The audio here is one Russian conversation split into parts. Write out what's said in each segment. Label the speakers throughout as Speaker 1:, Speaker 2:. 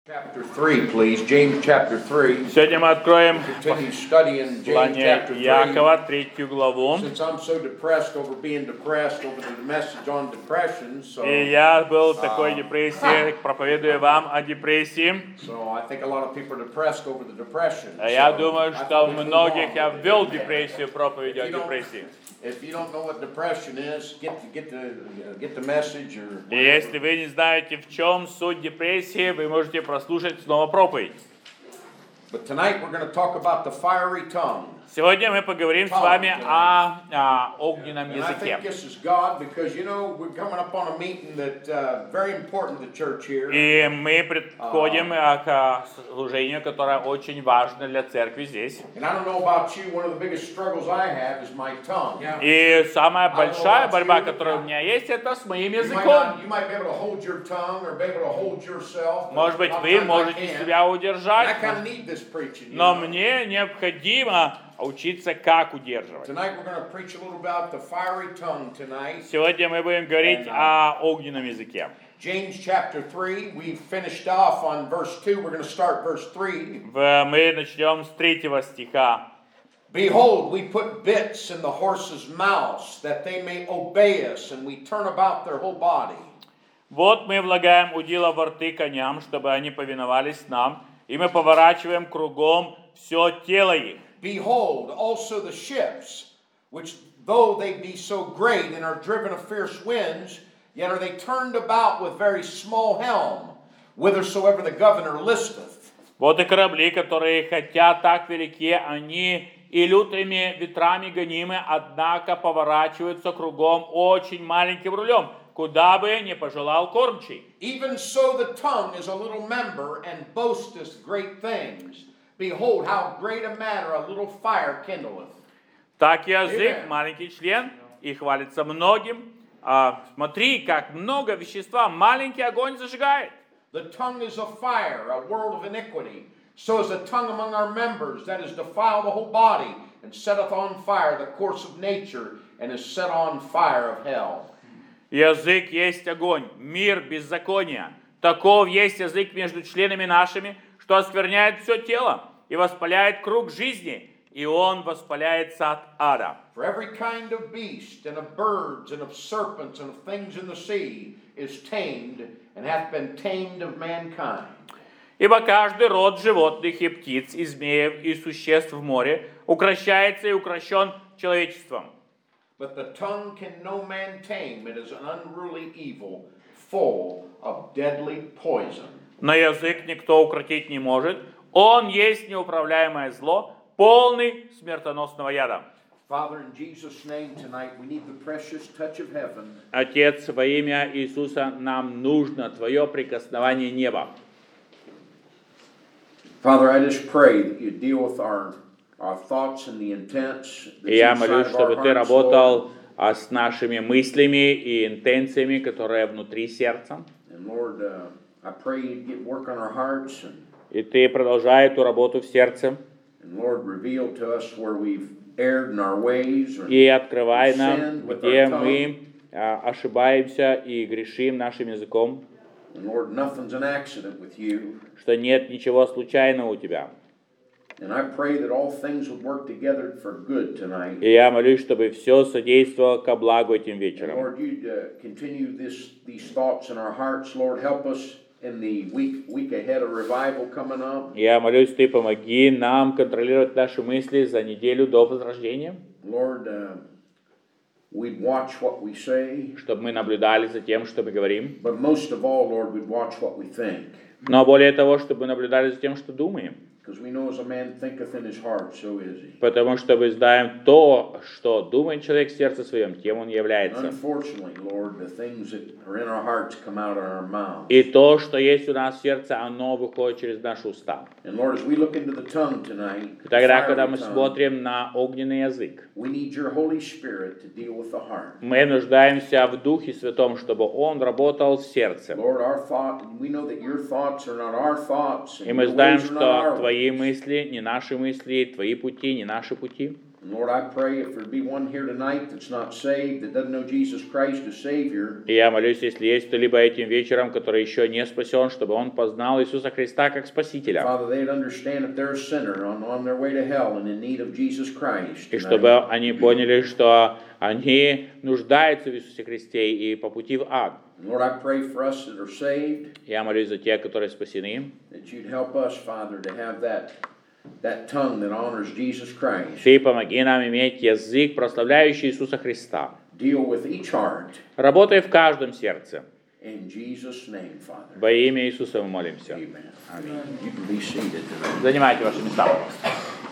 Speaker 1: Chapter 3, please. James chapter 3.
Speaker 2: Сегодня мы откроем
Speaker 1: Continue studying James
Speaker 2: послание
Speaker 1: chapter 3.
Speaker 2: Якова, 3 главу.
Speaker 1: Since I'm so depressed over being depressed over the message on depression, so
Speaker 2: И я был в такой депрессии, проповедую вам о депрессии.
Speaker 1: I think a lot of people are depressed over the depression.
Speaker 2: Я думаю, что многих я ввел в депрессию проповедью о депрессии.
Speaker 1: If you don't know what depression is, get the message or.
Speaker 2: И если вы не знаете, в чем суть депрессии, вы можете прослушать снова проповедь.
Speaker 1: But tonight we're going to talk about the fiery tongue.
Speaker 2: Сегодня мы поговорим с вами о огненном языке. И мы приходим к служению, которое очень важно для церкви здесь. И самая большая борьба, которая у меня есть, это с моим языком. Может быть, вы можете себя удержать, но мне необходимо учиться, как удерживать. Сегодня мы будем говорить о огненном языке.
Speaker 1: James chapter 3, we finished off on verse 2. We're going to start verse 3.
Speaker 2: Мы начнем с 3 стиха.
Speaker 1: Behold, we put bits in the horses' mouths, that they may obey us, and we turn about their whole body.
Speaker 2: Вот мы влагаем удила во рты коням, чтобы они повиновались нам, и мы поворачиваем кругом все тело их.
Speaker 1: Behold, also the ships, which though they be so great and are driven of fierce winds, yet are they turned about with very small helm, whithersoever the governor listeth.
Speaker 2: Вот и корабли, которые хотя так велики, они и лютыми ветрами гонимы, однако поворачиваются кругом очень маленьким рулем, куда бы не пожелал кормчий.
Speaker 1: Even so the tongue is a little member, and boasteth great things. Behold, how great a matter a little fire kindleth.
Speaker 2: Так язык, маленький член, и хвалится многим. Смотри, как много вещества маленький огонь зажигает.
Speaker 1: The tongue is a fire, a world of iniquity. So is the tongue among our members, that is defile the whole body, and setteth on fire the course of nature, and is set on fire of hell.
Speaker 2: Язык есть огонь, мир беззакония. Таков есть язык между членами нашими, что оскверняет все тело и воспаляет круг жизни, и он воспаляет сад ада.
Speaker 1: For every kind of beast, and of birds, and of serpents, and of things in the sea, is tamed, and hath been tamed of mankind.
Speaker 2: Ибо каждый род животных и птиц, и змеев, и существ в море укрощается и укрощен человечеством.
Speaker 1: But the tongue can no man tame, it is an unruly evil, full of deadly poison.
Speaker 2: Но язык никто укротить не может, он есть неуправляемое зло, полный смертоносного яда.
Speaker 1: Father, in Jesus' name tonight, we need the precious touch of heaven.
Speaker 2: Отец, во имя Иисуса нам нужно Твое прикосновение неба.
Speaker 1: Father, I just pray that you deal with our thoughts and the intents.
Speaker 2: И я молюсь, чтобы Ты работал с нашими мыслями и интенциями, которые внутри сердца.
Speaker 1: And Lord, I pray you get work on our hearts.
Speaker 2: И Ты продолжай эту работу в сердце.
Speaker 1: And Lord, reveal to us where we've erred in our ways.
Speaker 2: И открывай нам, где мы ошибаемся и грешим нашим языком.
Speaker 1: And Lord, nothing's an accident with you.
Speaker 2: Что нет ничего случайного у Тебя.
Speaker 1: And I pray that all things would work together for good tonight.
Speaker 2: И я молюсь, чтобы все содействовало ко благу этим вечером.
Speaker 1: Lord, you continue these thoughts in our hearts. Lord, help us in the week ahead of revival coming up.
Speaker 2: Я молюсь, Ты помоги нам контролировать наши мысли за неделю до возрождения.
Speaker 1: Lord, we'd watch what we say.
Speaker 2: Чтобы мы наблюдали за тем, что мы говорим.
Speaker 1: But most of all, Lord, we'd watch what we think.
Speaker 2: Но более того, чтобы мы наблюдали за тем, что думаем.
Speaker 1: Because we know as a man thinketh in his heart, so is he.
Speaker 2: Потому что мы знаем то, что думает человек в сердце своем, тем он является.
Speaker 1: Unfortunately, Lord, the things that are in our hearts come out of our mouths.
Speaker 2: И то, что есть у нас в сердце, оно выходит через наши уста.
Speaker 1: And Lord, as we look into the tongue tonight,
Speaker 2: Тогда, когда мы смотрим на огненный язык,
Speaker 1: we need your Holy Spirit to deal with the heart.
Speaker 2: мы нуждаемся в Духе Святом, чтобы Он работал с сердцем.
Speaker 1: Lord, our thought, we know that your thoughts are not our thoughts,
Speaker 2: И мы знаем, что Твои мысли не наши мысли, Твои пути не наши пути.
Speaker 1: And Lord, I pray if there be one here tonight that's not saved, that doesn't know Jesus Christ as Savior,
Speaker 2: И я молюсь, если есть кто-либо этим вечером, который еще не спасен, чтобы он познал Иисуса Христа как Спасителя.
Speaker 1: Father, they'd understand if they're a sinner on their way to hell and in need of Jesus Christ.
Speaker 2: И чтобы они поняли, что они нуждаются в Иисусе Христе и по пути в ад.
Speaker 1: Lord, I pray for us that are saved,
Speaker 2: Я молюсь за тех, которые спасены.
Speaker 1: that you'd help us, Father, to have that tongue that honors Jesus Christ.
Speaker 2: Ты помоги нам иметь язык, прославляющий Иисуса Христа.
Speaker 1: Deal with each heart.
Speaker 2: Работай в каждом сердце.
Speaker 1: In Jesus' name, Father.
Speaker 2: Во имя Иисуса мы молимся.
Speaker 1: Amen. You can be seated tonight.
Speaker 2: Занимайте ваши места, пожалуйста.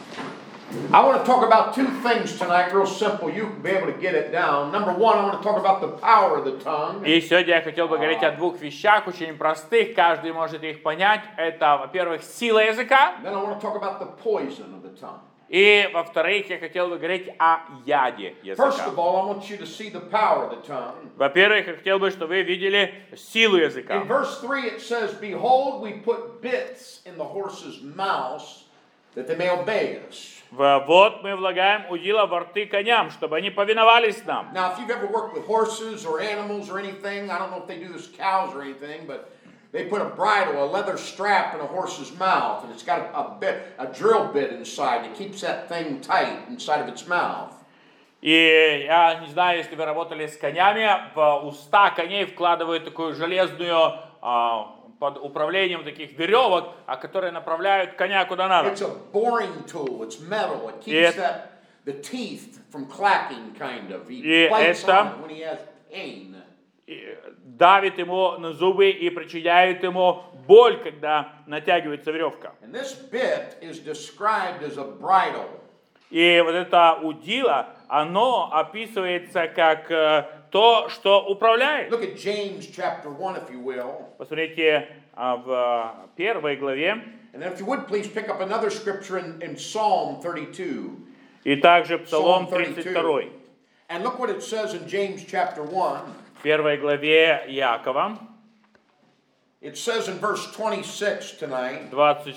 Speaker 1: I want to talk about two things tonight, real simple. You can be able to get it down. Number one, I want to talk about the power of the tongue.
Speaker 2: И сегодня я хотел бы говорить о двух вещах, очень простых, каждый может их понять. Это, во-первых, сила языка,
Speaker 1: Then I want to talk about the poison of the tongue.
Speaker 2: и, во-вторых, я хотел бы говорить о яде
Speaker 1: First
Speaker 2: языка.
Speaker 1: of all, I want you to see the power of the tongue.
Speaker 2: Во-первых, я хотел бы, чтобы вы видели силу языка.
Speaker 1: In verse 3 it says, Behold, we put bits in the horses' mouths that they may obey us.
Speaker 2: Вот мы влагаем удила во рты коням, чтобы они повиновались нам.
Speaker 1: Now, if you've ever worked with horses or animals or anything, I don't know if they do this with cows or anything, but they put a bridle, a leather strap in a horse's mouth, and it's got a drill bit inside that keeps that thing tight inside of its mouth.
Speaker 2: И я не знаю, если вы работали с конями, в уста коней вкладывают такую железную, под управлением таких веревок, которые направляют коня куда надо.
Speaker 1: It's a boring tool. It's metal. It keeps the teeth from clacking, kind of. He bites on it when he has pain.
Speaker 2: Давит ему на зубы и причиняет ему боль, когда натягивается веревка.
Speaker 1: And this bit is described as a bridle.
Speaker 2: И вот это удило, оно описывается как то, что управляет.
Speaker 1: Look at James chapter 1, if you will.
Speaker 2: Посмотрите в первой главе.
Speaker 1: And then if you would, please pick up another scripture in Psalm 32.
Speaker 2: И также Псалом
Speaker 1: Psalm 32.
Speaker 2: 32.
Speaker 1: And look what it says in James chapter 1.
Speaker 2: В первой главе Иакова,
Speaker 1: It says in verse 26 tonight,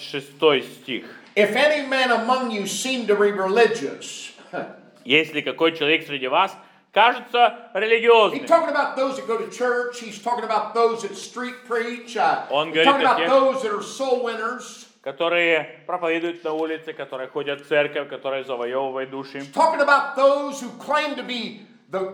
Speaker 2: 26 стих.
Speaker 1: If any man among you seem to be religious.
Speaker 2: Если какой человек среди вас кажется
Speaker 1: He's
Speaker 2: религиозным,
Speaker 1: talking about those that go to church. He's talking about those that street preach.
Speaker 2: Он
Speaker 1: He's
Speaker 2: говорит
Speaker 1: talking
Speaker 2: о
Speaker 1: about
Speaker 2: тех,
Speaker 1: those that are soul winners.
Speaker 2: которые проповедуют на улице, которые ходят в церковь, которые завоевывают души.
Speaker 1: He's talking about those who claim to be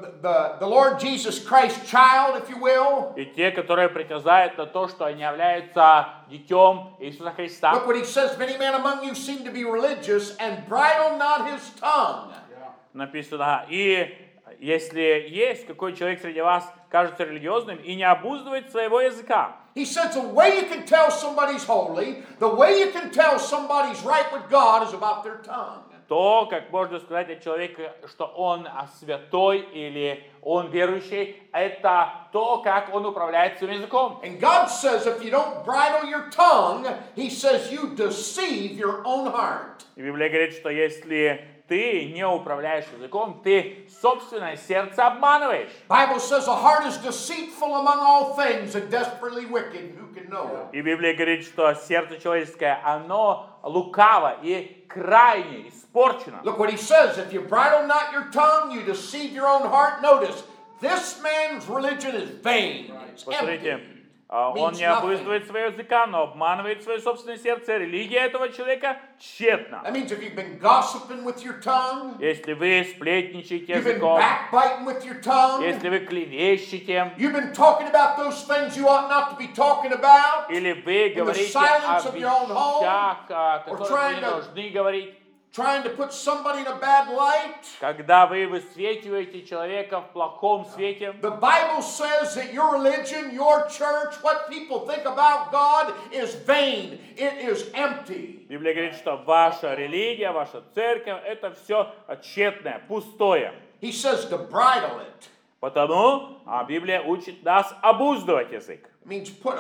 Speaker 1: the Lord Jesus Christ child, if you will.
Speaker 2: И те, которые притязают на то, что они являются детем Иисуса Христа.
Speaker 1: Look what he says, if any man among you seem to be religious and bridle not his tongue.
Speaker 2: Написано, и если есть какой человек среди вас, кажется религиозным и не обуздывает своего языка.
Speaker 1: He says the way you can tell somebody's holy, the way you can tell somebody's right with God is about their tongue.
Speaker 2: То, как можно сказать о человеке, что он святой или он верующий, это то, как он управляет своим языком.
Speaker 1: And God says if you don't bridle your tongue, he says you deceive your own heart.
Speaker 2: И Библия говорит, что если ты не управляешь языком, ты собственное сердце обманываешь.
Speaker 1: Bible says the heart is deceitful among all things and desperately wicked. Who can know it?
Speaker 2: И Библия говорит, что сердце человеческое, оно лукаво и крайне испорчено.
Speaker 1: Look what he says. If you bridle not your tongue, you deceive your own heart. Notice, this man's religion is vain. It's
Speaker 2: Посмотрите,
Speaker 1: empty.
Speaker 2: он не обуздывает своего языка, но обманывает свое собственное сердце. Религия этого человека тщетна.
Speaker 1: That means if you've been gossiping with your tongue,
Speaker 2: Если вы сплетничаете
Speaker 1: you've been
Speaker 2: языком,
Speaker 1: backbiting with your tongue,
Speaker 2: если вы клевещете,
Speaker 1: you've been talking about those things you ought not to be talking about,
Speaker 2: или вы говорите о
Speaker 1: silence of your own home,
Speaker 2: вещах, о
Speaker 1: or
Speaker 2: которых вы
Speaker 1: trying
Speaker 2: не
Speaker 1: to-
Speaker 2: должны говорить,
Speaker 1: trying to put somebody in a bad light.
Speaker 2: когда вы высвечиваете человека в плохом свете.
Speaker 1: The Bible says that your religion, your church, what people think about God is vain. It is empty.
Speaker 2: Библия говорит, что ваша религия, ваша церковь, это все тщетное, пустое.
Speaker 1: He says to bridle it.
Speaker 2: Потому Библия учит нас обуздывать язык.
Speaker 1: It means put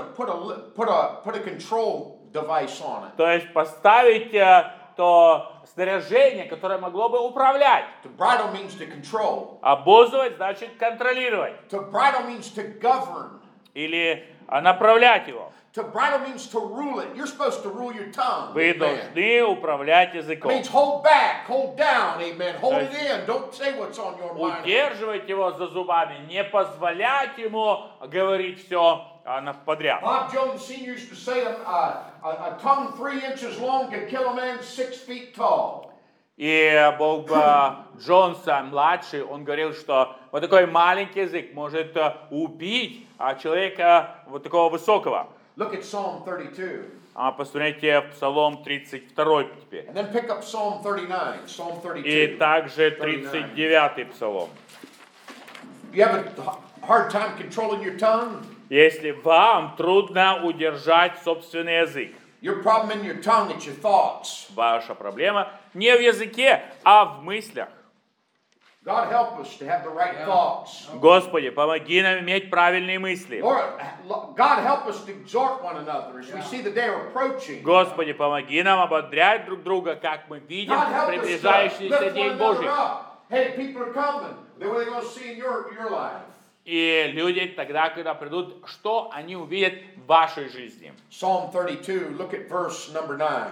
Speaker 1: a control device on it.
Speaker 2: То есть поставить то снаряжение, которое могло бы управлять.
Speaker 1: To bridle means to control.
Speaker 2: Обуздывать значит контролировать
Speaker 1: To bridle means to govern.
Speaker 2: или направлять его.
Speaker 1: To bridle means to rule it. You're supposed to rule your tongue.
Speaker 2: Вы
Speaker 1: Amen.
Speaker 2: должны управлять
Speaker 1: It
Speaker 2: языком.
Speaker 1: means hold back, hold down, amen. Hold it in. Don't say what's on your mind.
Speaker 2: Удерживать его за зубами, не позволять ему говорить все подряд.
Speaker 1: Bob Jones Sr. used to say a tongue 3 inches long can kill a man 6 feet tall.
Speaker 2: И Боб Джонса, младший, он говорил, что вот такой маленький язык может убить человека вот такого высокого.
Speaker 1: Look at Psalm 32.
Speaker 2: Посмотрите Псалом 32 теперь.
Speaker 1: And then pick up Psalm 39. Psalm 32.
Speaker 2: И также 39 Псалом.
Speaker 1: You have a hard time controlling your tongue?
Speaker 2: Если вам трудно удержать собственный язык,
Speaker 1: Your problem in your tongue, it's your thoughts.
Speaker 2: ваша проблема не в языке, а в мыслях.
Speaker 1: God help us to have the right thoughts.
Speaker 2: Господи, помоги нам иметь правильные мысли.
Speaker 1: Lord, God help us to exhort one another as we see the day approaching.
Speaker 2: Господи, помоги нам ободрять друг друга, как мы видим
Speaker 1: God help us to
Speaker 2: приближающийся
Speaker 1: lift one
Speaker 2: День
Speaker 1: another
Speaker 2: Божий.
Speaker 1: up. Hey, people are coming. Then what are they going to see in your life?
Speaker 2: И люди тогда, когда придут, что они увидят в вашей жизни?
Speaker 1: Psalm 32, look at verse number 9.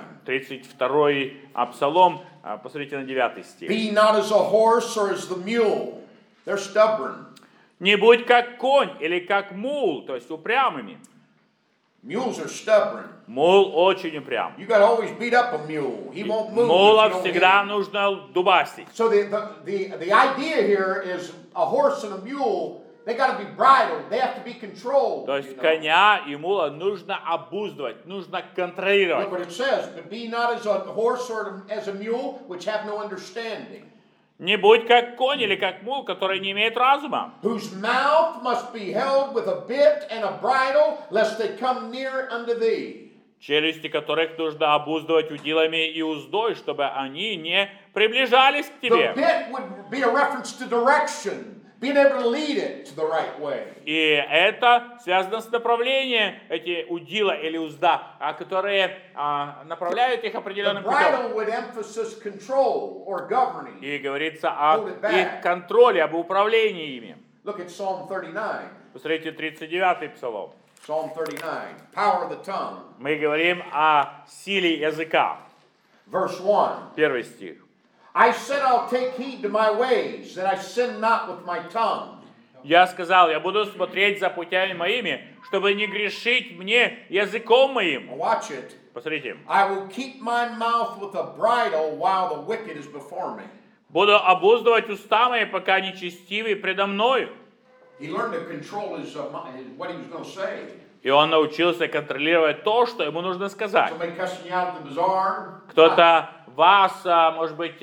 Speaker 2: 32-й Псалом, посмотрите на 9 стих.
Speaker 1: Be not as a horse or as the mule. They're stubborn.
Speaker 2: Не будь как конь или как мул, то есть упрямыми.
Speaker 1: Mules are stubborn.
Speaker 2: Мул очень упрям.
Speaker 1: You got to always beat up a mule. He won't move.
Speaker 2: Мула
Speaker 1: if you don't hit
Speaker 2: всегда
Speaker 1: him.
Speaker 2: нужно дубасить.
Speaker 1: So the idea here is a horse and a mule, they got to be bridled. They have to be controlled.
Speaker 2: То есть
Speaker 1: you know.
Speaker 2: коня и мула нужно обуздывать, нужно контролировать.
Speaker 1: Look what it says. But be not as a horse or as a mule, which have no understanding.
Speaker 2: Не будь как конь или как мул, который не имеет разума,
Speaker 1: Whose mouth must be held with a bit and a bridle, lest they come near unto thee.
Speaker 2: челюсти которых нужно обуздывать удилами и уздой, чтобы они не приближались к
Speaker 1: The
Speaker 2: тебе.
Speaker 1: bit would be a reference to direction, being able to lead it to the right way.
Speaker 2: И это связано с направлением, эти удила или узда, которые направляют их
Speaker 1: The
Speaker 2: определенным путем.
Speaker 1: bridle would emphasize control or governing.
Speaker 2: И говорится о
Speaker 1: Hold it back.
Speaker 2: их контроле, об управлении ими.
Speaker 1: Look at Psalm 39.
Speaker 2: Посмотрите 39-й Псалом.
Speaker 1: Psalm 39. Power of the tongue.
Speaker 2: Мы говорим о силе языка.
Speaker 1: Verse 1.
Speaker 2: Первый стих.
Speaker 1: I said I'll take heed to my ways, that I sin not with my tongue.
Speaker 2: Я сказал, я буду смотреть за путями моими, чтобы не грешить мне языком моим.
Speaker 1: Now watch it.
Speaker 2: Посмотрите.
Speaker 1: I will keep my mouth with a bridle while the wicked is before me.
Speaker 2: Буду обуздывать уста мои, пока нечестивый предо мною.
Speaker 1: He learned to control what he was going to say.
Speaker 2: И он научился контролировать то, что ему нужно сказать.
Speaker 1: Somebody cussing you out at the bazaar.
Speaker 2: Кто-то вас, может быть,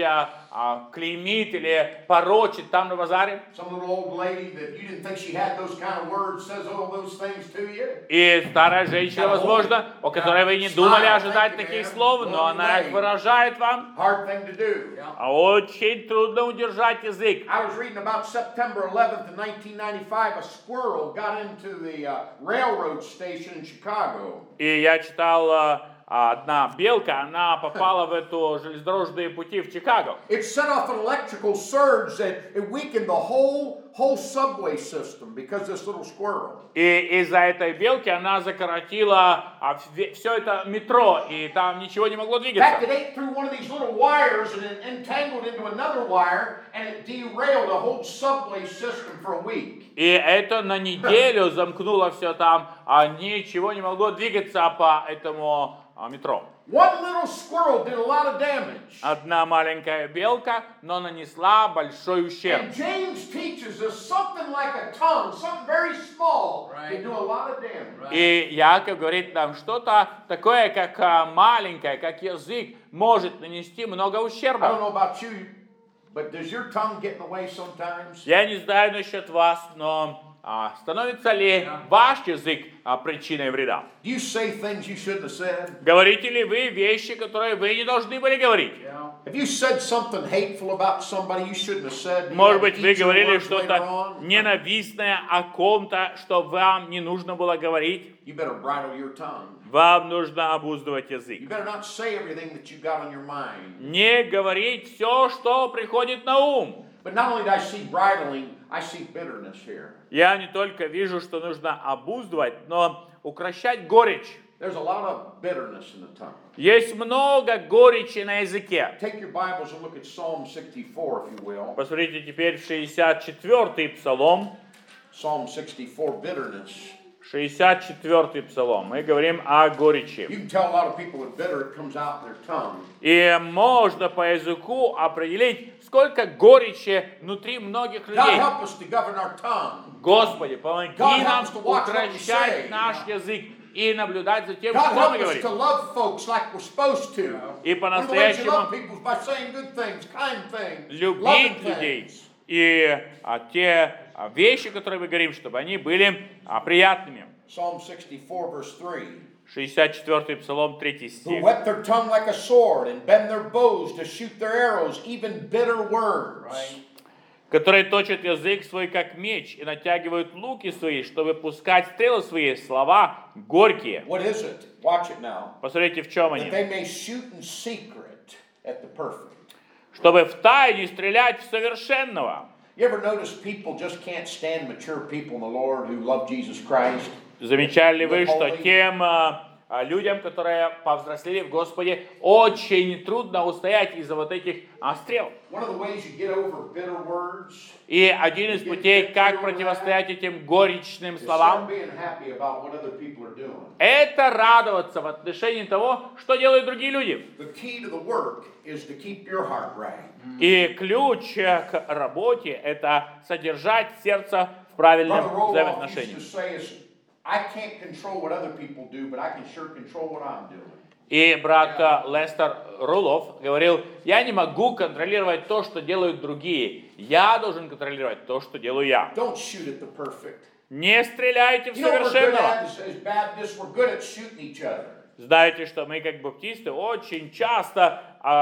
Speaker 2: клеймит или порочит там на базаре.
Speaker 1: Some little old lady that you didn't think she had those kind of words says all those things to you.
Speaker 2: И старая женщина, возможно, о которой вы не думали ожидать таких слов, но она их выражает вам.
Speaker 1: Hard thing to do.
Speaker 2: А очень трудно удержать язык.
Speaker 1: I was reading about September 11th in 1995. A squirrel got into the railroad station in Chicago.
Speaker 2: И я читал, одна белка, она попала в эту железнодорожные пути в Чикаго.
Speaker 1: It set off an electrical surge that it weakened the whole subway system because of this little squirrel.
Speaker 2: И из-за этой белки она закоротила все это метро, и там ничего не могло
Speaker 1: In
Speaker 2: двигаться.
Speaker 1: fact, it ate through one of these little wires and it entangled into another wire, and it derailed a whole subway system for a week.
Speaker 2: И это на неделю замкнуло все там, а ничего не могло двигаться по этому метро.
Speaker 1: One little squirrel did a lot of damage.
Speaker 2: Одна маленькая белка, но нанесла большой ущерб.
Speaker 1: And James teaches us something like a tongue, something very small, can do a lot of damage.
Speaker 2: И Яков говорит нам, что-то такое, как маленькое, как язык, может нанести много
Speaker 1: I don't
Speaker 2: ущерба.
Speaker 1: know about you, but does your tongue get in the way sometimes?
Speaker 2: Я не знаю насчет вас, но становится ли ваш язык причиной вреда?
Speaker 1: Do you say things you shouldn't have said?
Speaker 2: Говорите ли вы вещи, которые вы не должны были говорить?
Speaker 1: Have you said something hateful about somebody you shouldn't have said?
Speaker 2: Может быть, вы
Speaker 1: Eat your
Speaker 2: говорили
Speaker 1: words
Speaker 2: что-то
Speaker 1: later on?
Speaker 2: ненавистное о ком-то, что вам не нужно было говорить?
Speaker 1: You better bridle your tongue.
Speaker 2: Вам нужно обуздывать
Speaker 1: You
Speaker 2: язык.
Speaker 1: better not say everything that you got on your mind.
Speaker 2: Не говорить все, что приходит на ум.
Speaker 1: But not only do I see bridling, I see bitterness here.
Speaker 2: Я не только вижу, что нужно обуздывать, но укращать горечь.
Speaker 1: There's a lot of bitterness in the tongue.
Speaker 2: Есть много горечи на языке.
Speaker 1: Take your Bibles and look at Psalm 64, if you will.
Speaker 2: Посмотрите теперь в 64-й псалом.
Speaker 1: Psalm 64, bitterness.
Speaker 2: 64-й псалом. Мы говорим о горечи.
Speaker 1: You can tell a lot of people that bitter, it comes out in their tongue.
Speaker 2: И можно по языку определить, сколько горечи внутри многих
Speaker 1: God
Speaker 2: людей.
Speaker 1: help us to govern our tongue.
Speaker 2: Господи, помоги
Speaker 1: God help
Speaker 2: нам
Speaker 1: us to watch what we say.
Speaker 2: укращать наш язык и наблюдать за тем,
Speaker 1: God
Speaker 2: что мы
Speaker 1: help us to
Speaker 2: говорим.
Speaker 1: love folks like we're supposed to.
Speaker 2: И
Speaker 1: One of the ways you
Speaker 2: по-настоящему
Speaker 1: love people is by saying good things, kind things, loving
Speaker 2: любить людей.
Speaker 1: things.
Speaker 2: И те вещи, которые мы говорим, чтобы они были приятными.
Speaker 1: Psalm 64, verse 3.
Speaker 2: 64-й псалом, 3
Speaker 1: Who
Speaker 2: стих.
Speaker 1: whet their tongue like a sword and bend their bows to shoot their arrows, even bitter words.
Speaker 2: Которые точат язык свой, как меч, и натягивают луки свои, чтобы пускать стрелы свои, слова горькие.
Speaker 1: What is it? Watch it now.
Speaker 2: Посмотрите, в чем
Speaker 1: That
Speaker 2: они.
Speaker 1: they may shoot in secret at the perfect.
Speaker 2: Чтобы в тайне стрелять в совершенного.
Speaker 1: You ever notice people just can't stand mature people in the Lord who love Jesus Christ?
Speaker 2: Замечали ли вы, что тем людям, которые повзрослели в Господе, очень трудно устоять из-за вот этих стрел?
Speaker 1: One of the ways you get over bitter words
Speaker 2: И один из путей, как противостоять этим горечным
Speaker 1: is start
Speaker 2: словам,
Speaker 1: being happy about what other people are doing.
Speaker 2: это радоваться в отношении того, что делают другие люди.
Speaker 1: The key to the work is to keep your heart right.
Speaker 2: И ключ к работе – это содержать сердце в правильном
Speaker 1: Brother Roloff used
Speaker 2: взаимоотношении.
Speaker 1: to say, I can't control what other people do, but I can sure control what I'm doing.
Speaker 2: И брат Лестер Рулов говорил, я не могу контролировать то, что делают другие. Я должен контролировать то, что делаю я.
Speaker 1: Don't shoot at the perfect.
Speaker 2: Не стреляйте в
Speaker 1: You know what we're good
Speaker 2: совершенного.
Speaker 1: at as Baptists? We're good at shooting each other.
Speaker 2: Знаете, что мы, как баптисты, очень часто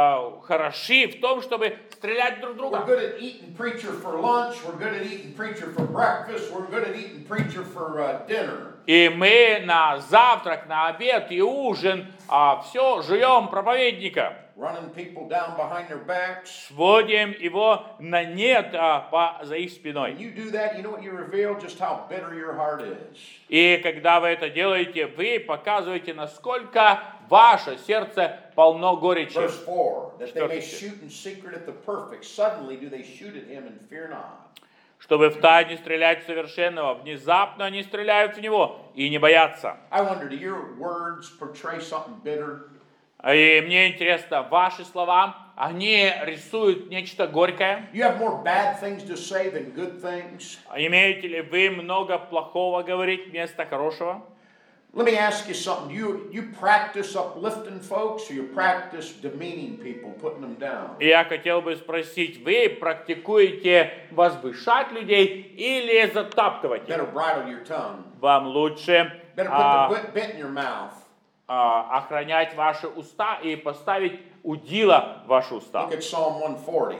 Speaker 2: хороши в том, чтобы стрелять друг
Speaker 1: We're
Speaker 2: друга.
Speaker 1: good at eating preacher for lunch. We're good at eating preacher for breakfast. We're good at eating preacher for dinner.
Speaker 2: И мы на завтрак, на обед и ужин все жуем проповедника.
Speaker 1: Running people down behind their backs.
Speaker 2: Сводим его на нет за их спиной.
Speaker 1: When you do that, you know what you reveal? Just how bitter your heart is.
Speaker 2: И когда вы это делаете, вы показываете, насколько ваше сердце полно горечи.
Speaker 1: Verse 4, that they may
Speaker 2: Четвертый стих.
Speaker 1: shoot in secret at the perfect. Suddenly do they shoot at him and fear not.
Speaker 2: Чтобы в тайне стрелять в совершенного, внезапно они стреляют в него и не боятся.
Speaker 1: I wonder, do your words portray something bitter?
Speaker 2: И мне интересно, ваши слова, они рисуют нечто горькое?
Speaker 1: You have more bad things to say than good things?
Speaker 2: Имеете ли вы много плохого говорить вместо хорошего?
Speaker 1: Let me ask you something. You practice uplifting folks, or you practice demeaning people, putting them down?
Speaker 2: И я хотел бы спросить, вы практикуете возвышать людей или затаптывать их?
Speaker 1: Better bridle your tongue.
Speaker 2: Вам лучше
Speaker 1: Better put the bit in your mouth.
Speaker 2: охранять ваши уста и поставить удила в ваши уста.
Speaker 1: Look at Psalm 140.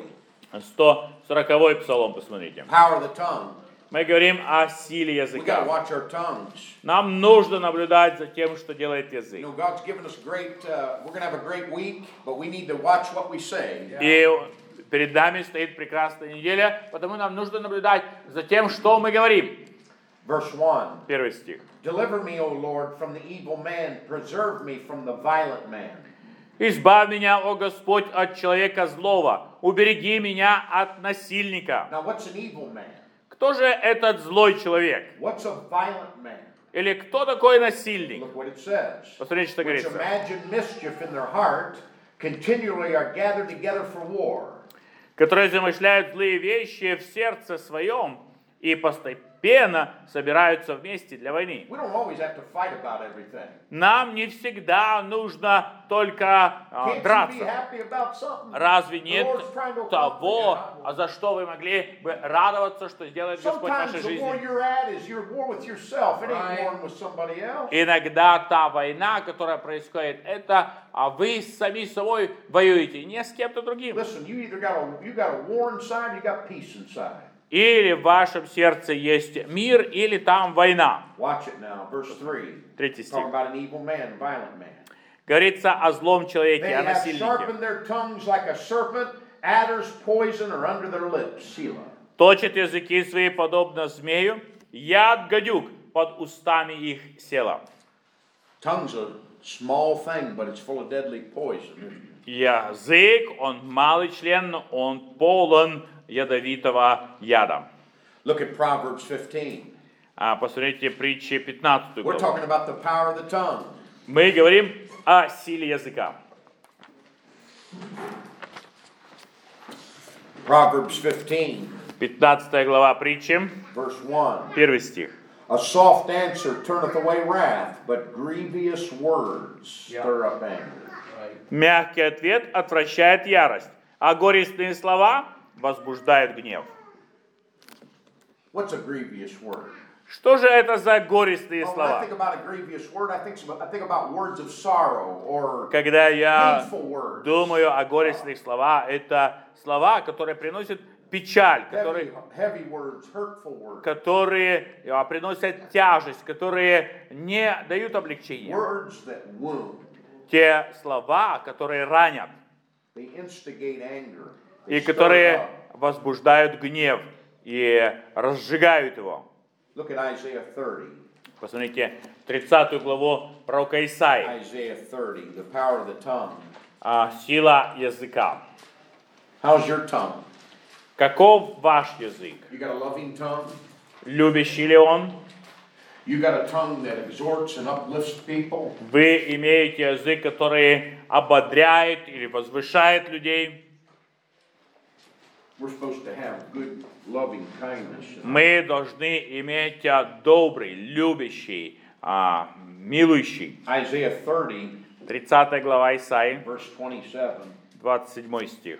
Speaker 2: 140-й псалом, посмотрите.
Speaker 1: Power of the tongue.
Speaker 2: Мы говорим о силе
Speaker 1: We got to
Speaker 2: языка.
Speaker 1: watch our tongues.
Speaker 2: Нам нужно наблюдать за тем, что делает
Speaker 1: You
Speaker 2: язык.
Speaker 1: know, God's given us great, we're going to have a great week, but we need to watch what we say.
Speaker 2: И перед нами стоит прекрасная неделя, потому нам нужно наблюдать за тем, что мы говорим.
Speaker 1: Verse 1.
Speaker 2: Первый стих.
Speaker 1: Deliver me, O Lord, from the evil man. Preserve me from the violent man.
Speaker 2: «Избавь меня, о Господь, от человека злого, убереги меня от насильника».
Speaker 1: Now, what's an evil man?
Speaker 2: Кто же этот злой человек?
Speaker 1: What's a violent man?
Speaker 2: Или кто такой насильник?
Speaker 1: Look what it says.
Speaker 2: Посмотрите, что
Speaker 1: Which
Speaker 2: говорится.
Speaker 1: imagine mischief in their heart, continually are gathered together for war.
Speaker 2: Которые замышляют злые вещи в сердце своем и постепенно собираются вместе для войны.
Speaker 1: We don't always have to fight about everything.
Speaker 2: Нам не всегда нужно только
Speaker 1: Can't you be
Speaker 2: драться.
Speaker 1: happy about something?
Speaker 2: Разве
Speaker 1: The
Speaker 2: нет
Speaker 1: Lord's trying to
Speaker 2: того,
Speaker 1: accomplish it.
Speaker 2: за что вы могли бы радоваться, что сделает Господь в
Speaker 1: Sometimes
Speaker 2: вашей
Speaker 1: the war
Speaker 2: жизни?
Speaker 1: you're at is your war with yourself. It ain't warring with somebody else.
Speaker 2: Иногда та война, которая происходит, это вы сами собой воюете, не с кем-то другим.
Speaker 1: Listen, you got a war inside, you got peace inside.
Speaker 2: Или в вашем сердце есть мир, или там война.
Speaker 1: Watch it now, verse 3.
Speaker 2: Третий стих.
Speaker 1: Talking about an evil man, violent man.
Speaker 2: Говорится о злом человеке,
Speaker 1: They
Speaker 2: о
Speaker 1: have
Speaker 2: насильнике.
Speaker 1: sharpened their tongues like a serpent, adders poison are under their lips. Selah.
Speaker 2: Точат языки свои подобно змею, яд гадюк под устами их села.
Speaker 1: Tongue's a small thing, but it's full of deadly poison.
Speaker 2: Язык, он малый член, но он полон ядовитого яда.
Speaker 1: Look at Proverbs 15.
Speaker 2: Посмотрите притчи 15
Speaker 1: We're
Speaker 2: главу.
Speaker 1: talking about the power of the tongue.
Speaker 2: Мы говорим о силе языка.
Speaker 1: Proverbs 15,
Speaker 2: 15 глава притчи,
Speaker 1: verse 1.
Speaker 2: 1 стих.
Speaker 1: A soft answer turneth away wrath, but grievous words stir up anger.
Speaker 2: Мягкий ответ отвращает ярость, а горестные слова возбуждают гнев.
Speaker 1: What's a grievous word?
Speaker 2: Что же это за горестные
Speaker 1: When I
Speaker 2: слова?
Speaker 1: think about a grievous word, I think about words of sorrow or
Speaker 2: Когда я
Speaker 1: painful words.
Speaker 2: думаю о горестных словах, это слова, которые приносят печаль,
Speaker 1: Heavy words, hurtful words.
Speaker 2: которые приносят тяжесть, которые не дают облегчения.
Speaker 1: Words that wound.
Speaker 2: Те слова, которые ранят
Speaker 1: They instigate anger. They
Speaker 2: и
Speaker 1: stir it
Speaker 2: которые
Speaker 1: up.
Speaker 2: возбуждают гнев и разжигают его.
Speaker 1: Look at Isaiah 30.
Speaker 2: Посмотрите 30 главу пророка Исаии.
Speaker 1: Isaiah 30, the power of the tongue.
Speaker 2: Сила языка.
Speaker 1: How's your tongue?
Speaker 2: Каков ваш язык?
Speaker 1: You got a loving tongue?
Speaker 2: Любящий ли он?
Speaker 1: You got a tongue that exhorts and uplifts people?
Speaker 2: Вы имеете язык, который ободряет или возвышает людей?
Speaker 1: We're supposed to have good, loving kindness.
Speaker 2: Мы должны иметь добрый, любящий, милующий.
Speaker 1: Isaiah 30,
Speaker 2: 30 глава Исаии,
Speaker 1: verse 27.
Speaker 2: 27 стих.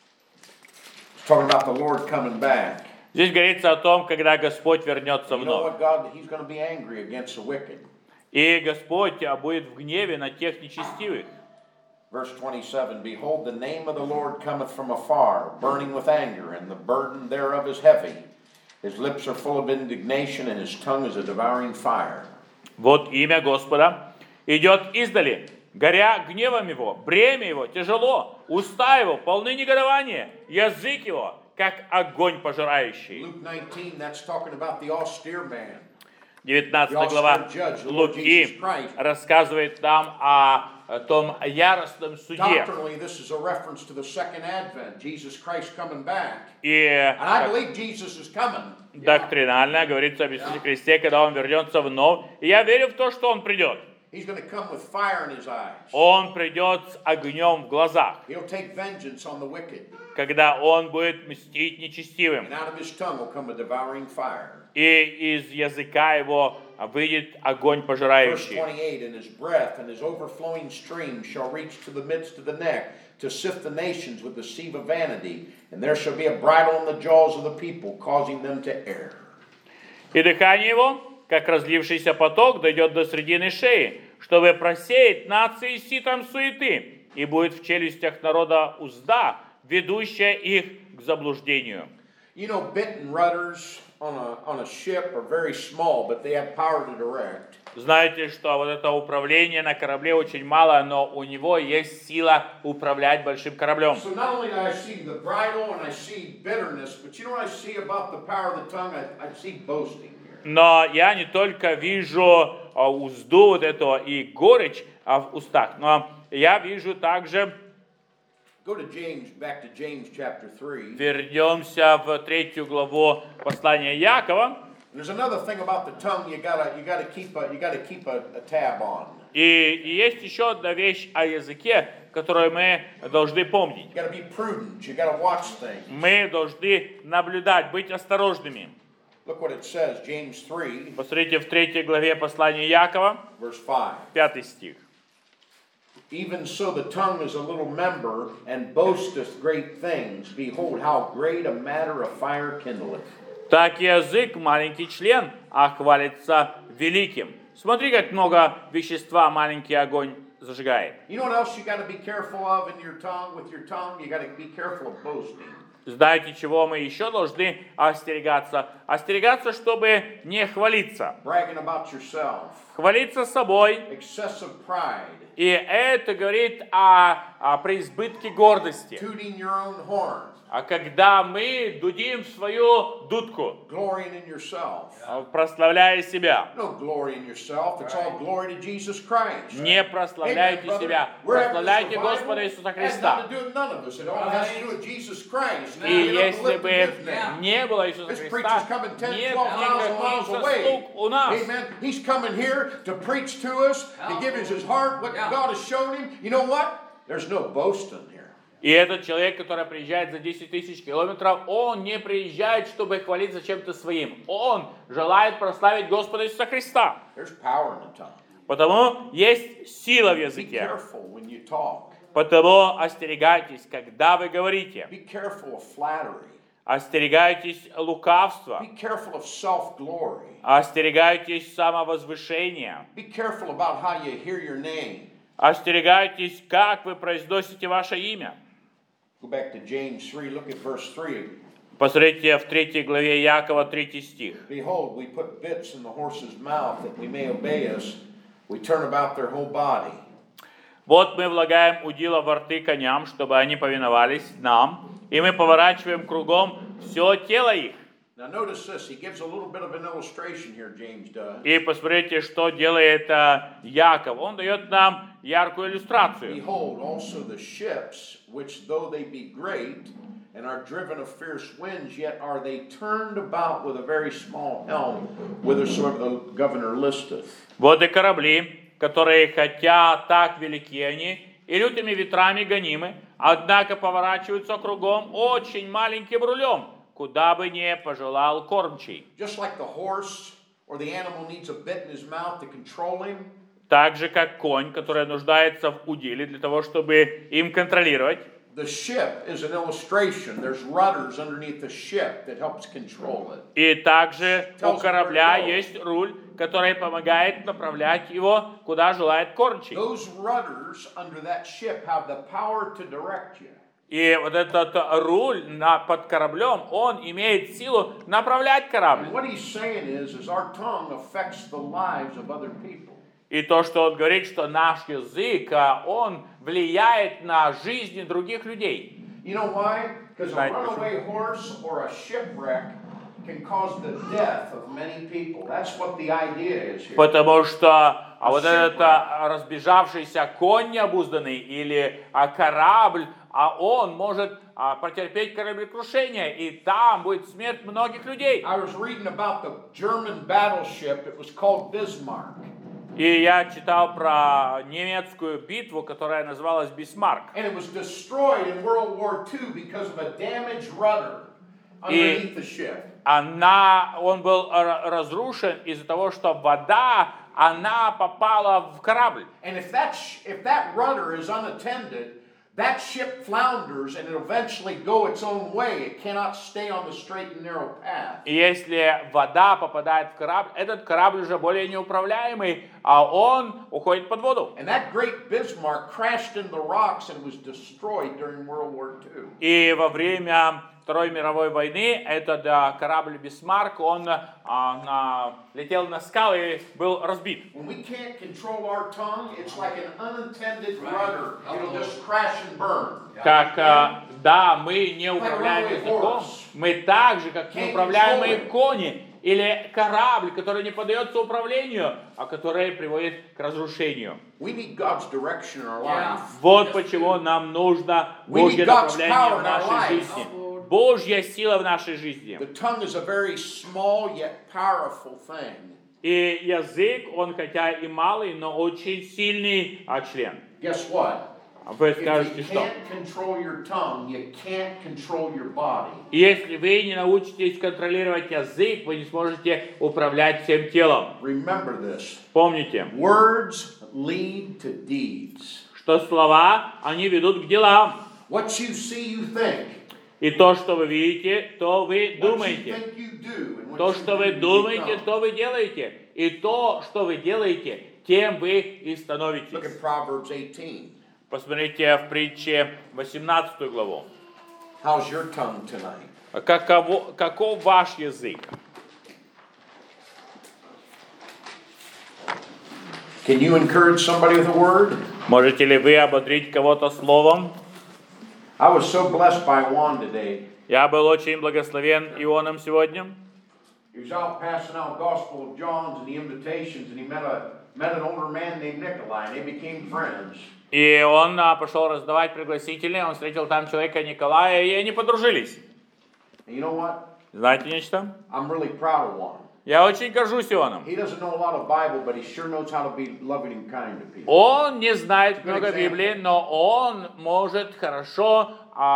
Speaker 1: It's talking about the Lord coming back.
Speaker 2: Здесь говорится о том, когда Господь вернется
Speaker 1: You know
Speaker 2: вновь.
Speaker 1: what, God? He's going to be angry against the wicked.
Speaker 2: И Господь будет в гневе на тех нечестивых.
Speaker 1: Verse 27, Behold, the name of the Lord cometh from afar, burning with anger, and the burden thereof is heavy. His lips are full of indignation, and his tongue is a devouring fire.
Speaker 2: Вот имя Господа идет издали, горя гневом его, бремя его тяжело, уста его полны негодования, язык его, как огонь пожирающий.
Speaker 1: Luke 19, that's talking about the austere man.
Speaker 2: 19 глава Луки рассказывает нам о том яростном суде.
Speaker 1: Doctrinally, this is a reference to the second advent, Jesus Christ coming back.
Speaker 2: И
Speaker 1: And I believe Jesus is coming.
Speaker 2: доктринально говорится об Иисусе Христе, когда Он вернется вновь. И я верю в то, что Он придет.
Speaker 1: He's going to come with fire in his eyes.
Speaker 2: Он придет с огнем в глазах,
Speaker 1: He'll take vengeance on the wicked.
Speaker 2: когда Он будет мстить нечестивым.
Speaker 1: And out of his tongue will come a devouring fire.
Speaker 2: И из языка его выйдет огонь
Speaker 1: Verse
Speaker 2: пожирающий.
Speaker 1: 28, And his breath and his overflowing stream shall reach to the midst of the neck, to sift the nations with the sieve of vanity, and there shall be a bridle on the jaws of the people, causing them to err.
Speaker 2: И дыхание его, как разлившийся поток, дойдет до средины шеи, чтобы просеять нации ситом суеты, и будет в челюстях народа узда, ведущая их к заблуждению.
Speaker 1: You know, bitten rudders on a ship are very small, but they have power to direct.
Speaker 2: Знаете, что вот это управление на корабле очень мало, но у него есть сила управлять большим кораблем.
Speaker 1: So not only do I see the bridle and I see bitterness, but you know what I see about the power of the tongue? I see boasting here.
Speaker 2: Но я не только вижу узду вот этого и горечь в устах, но я вижу также,
Speaker 1: Go to James, back to James chapter 3.
Speaker 2: вернемся в 3 главу послания Якова,
Speaker 1: There's another thing about the tongue you gotta keep a tab on.
Speaker 2: и есть еще одна вещь о языке, которую мы должны помнить.
Speaker 1: You gotta be prudent. You gotta watch things.
Speaker 2: Мы должны наблюдать, быть осторожными.
Speaker 1: Look what it says, James 3,
Speaker 2: Посмотрите в 3 главе послания Якова,
Speaker 1: verse 5.
Speaker 2: 5 стих.
Speaker 1: Even so the tongue is a little member, and boasteth great things. Behold, how great a matter of fire kindleth.
Speaker 2: Так и язык, маленький член, а хвалится великим. Смотри, как много вещества маленький огонь зажигает.
Speaker 1: You know what else you gotta be careful of in your tongue? With your tongue, you gotta be careful of boasting.
Speaker 2: Знаете, чего мы еще должны остерегаться остерегаться, чтобы не хвалиться.
Speaker 1: bragging about yourself,
Speaker 2: Хвалиться собой.
Speaker 1: excessive pride,
Speaker 2: И это говорит о преизбытке гордости.
Speaker 1: tooting your own horn,
Speaker 2: А когда мы дудим в свою дудку,
Speaker 1: glorying in yourself.
Speaker 2: прославляя себя,
Speaker 1: No glory in yourself. It's all glory to Jesus Christ.
Speaker 2: не прославляйте себя, прославляйте Господа Иисуса Христа. И если бы не было Иисуса Христа, нет никаких заслуг у нас.
Speaker 1: Amen. He's coming here to preach to us, to give us his heart, what God has shown him. You know what? There's no boasting here.
Speaker 2: И этот человек, который приезжает за 10 тысяч километров, он не приезжает, чтобы хвалиться чем-то своим. Он желает прославить Господа Иисуса Христа.
Speaker 1: There's power in the tongue.
Speaker 2: Потому есть сила в
Speaker 1: Be
Speaker 2: языке.
Speaker 1: careful when you talk.
Speaker 2: Потому остерегайтесь, когда вы говорите.
Speaker 1: Be careful of flattery.
Speaker 2: Остерегайтесь лукавства.
Speaker 1: Be careful of self-glory.
Speaker 2: Остерегайтесь самовозвышения.
Speaker 1: Be careful about how you hear your name.
Speaker 2: Остерегайтесь, как вы произносите ваше имя.
Speaker 1: Go back to James 3, look at verse 3.
Speaker 2: Посмотрите в 3 главе Якова, 3 стих.
Speaker 1: Behold, we put bits in the horse's mouth that we may obey us. We turn about their whole body.
Speaker 2: Вот мы влагаем удила во рты коням, чтобы они повиновались нам, и мы поворачиваем кругом все тело их.
Speaker 1: Now notice this, he gives a little bit of an illustration here, James does.
Speaker 2: И посмотрите, что делает Яков. Он дает нам яркую иллюстрацию.
Speaker 1: Behold, also the ships, which though they be great, and are driven of fierce winds, yet are they turned about with a very small helm, whithersoever the governor listeth.
Speaker 2: Вот и корабли, которые, хотя так велики они, и лютыми ветрами гонимы, однако поворачиваются кругом очень маленьким рулем, куда бы ни пожелал кормчий.
Speaker 1: Just like the horse or the animal needs a bit in his mouth to control him,
Speaker 2: Так же, как конь, который нуждается в удиле для того, чтобы им контролировать.
Speaker 1: the ship is an illustration. There's rudders underneath the ship that helps control it.
Speaker 2: И также у корабля есть руль, который помогает направлять его, куда желает кормчий.
Speaker 1: Those rudders under that ship have the power to direct you.
Speaker 2: И вот этот руль под кораблем, он имеет силу направлять корабль.
Speaker 1: And what he's saying is our tongue affects the lives of other people.
Speaker 2: И то, что он говорит, что наш язык, он влияет на жизни других людей.
Speaker 1: You know why? Because a runaway horse or a shipwreck can cause the death of many people. That's what the idea is here.
Speaker 2: Потому что вот этот разбежавшийся конь необузданный или корабль, он может потерпеть кораблекрушение, и там будет смерть многих людей.
Speaker 1: I was reading about the German battleship. It was called Bismarck.
Speaker 2: И я читал про немецкую битву, которая называлась Бисмарк.
Speaker 1: And it was destroyed in World War II because of a damaged rudder underneath the ship.
Speaker 2: Он был разрушен из-за того, что вода, она попала в корабль.
Speaker 1: And if that rudder is unattended, that ship flounders and it'll eventually go its own way. It cannot stay on the straight and narrow path.
Speaker 2: И если вода попадает в корабль, этот корабль уже более неуправляемый, он уходит под воду.
Speaker 1: And that great Bismarck crashed into the rocks and was destroyed during World War II.
Speaker 2: И во время Второй мировой войны этот корабль Бисмарк, он летел на скалы и был разбит.
Speaker 1: When we can't control our tongue, it's like an unattended rudder. It'll just crash and burn.
Speaker 2: Как мы не управляем языком, мы так же, как неуправляемые кони или корабль, который не поддается управлению, а который приводит к разрушению.
Speaker 1: We need God's direction in our life.
Speaker 2: Вот почему нам нужно Божье направление в нашей жизни. Божья сила в нашей жизни.
Speaker 1: The tongue is a very small yet powerful thing.
Speaker 2: И язык, он хотя и малый, но очень сильный член.
Speaker 1: Guess what?
Speaker 2: Вы
Speaker 1: If
Speaker 2: скажете,
Speaker 1: you
Speaker 2: что?
Speaker 1: can't control your tongue, you can't control your body.
Speaker 2: Если вы не научитесь контролировать язык, вы не сможете управлять всем телом.
Speaker 1: Remember this.
Speaker 2: Помните,
Speaker 1: Words lead to deeds.
Speaker 2: что слова, они ведут к делам.
Speaker 1: What you see, you think.
Speaker 2: И то, что вы видите, то вы
Speaker 1: What you
Speaker 2: думаете.
Speaker 1: think you do. And what
Speaker 2: То,
Speaker 1: you
Speaker 2: что вы
Speaker 1: do, you
Speaker 2: думаете,
Speaker 1: become.
Speaker 2: то вы делаете. И то, что вы делаете, тем вы и
Speaker 1: Look
Speaker 2: становитесь.
Speaker 1: at Proverbs 18.
Speaker 2: Посмотрите в притче 18 главу.
Speaker 1: How's your tongue tonight?
Speaker 2: Каков ваш язык?
Speaker 1: Can you encourage somebody with a word?
Speaker 2: Можете ли вы ободрить кого-то словом?
Speaker 1: I was so blessed by Juan today.
Speaker 2: Я был очень благословен Ионом сегодня.
Speaker 1: He was out passing out Gospel of John's and the invitations, and he met an older man named Nikolai, and they became friends.
Speaker 2: И он пошел раздавать пригласители, он встретил там человека Николая, и они подружились.
Speaker 1: And you know what?
Speaker 2: Знаете нечто?
Speaker 1: I'm really proud of Juan.
Speaker 2: Я очень горжусь Ионом.
Speaker 1: He doesn't know a lot of Bible, but he sure knows how to be loving and kind to people.
Speaker 2: Он не знает
Speaker 1: Good
Speaker 2: много
Speaker 1: example.
Speaker 2: Библии, но он может хорошо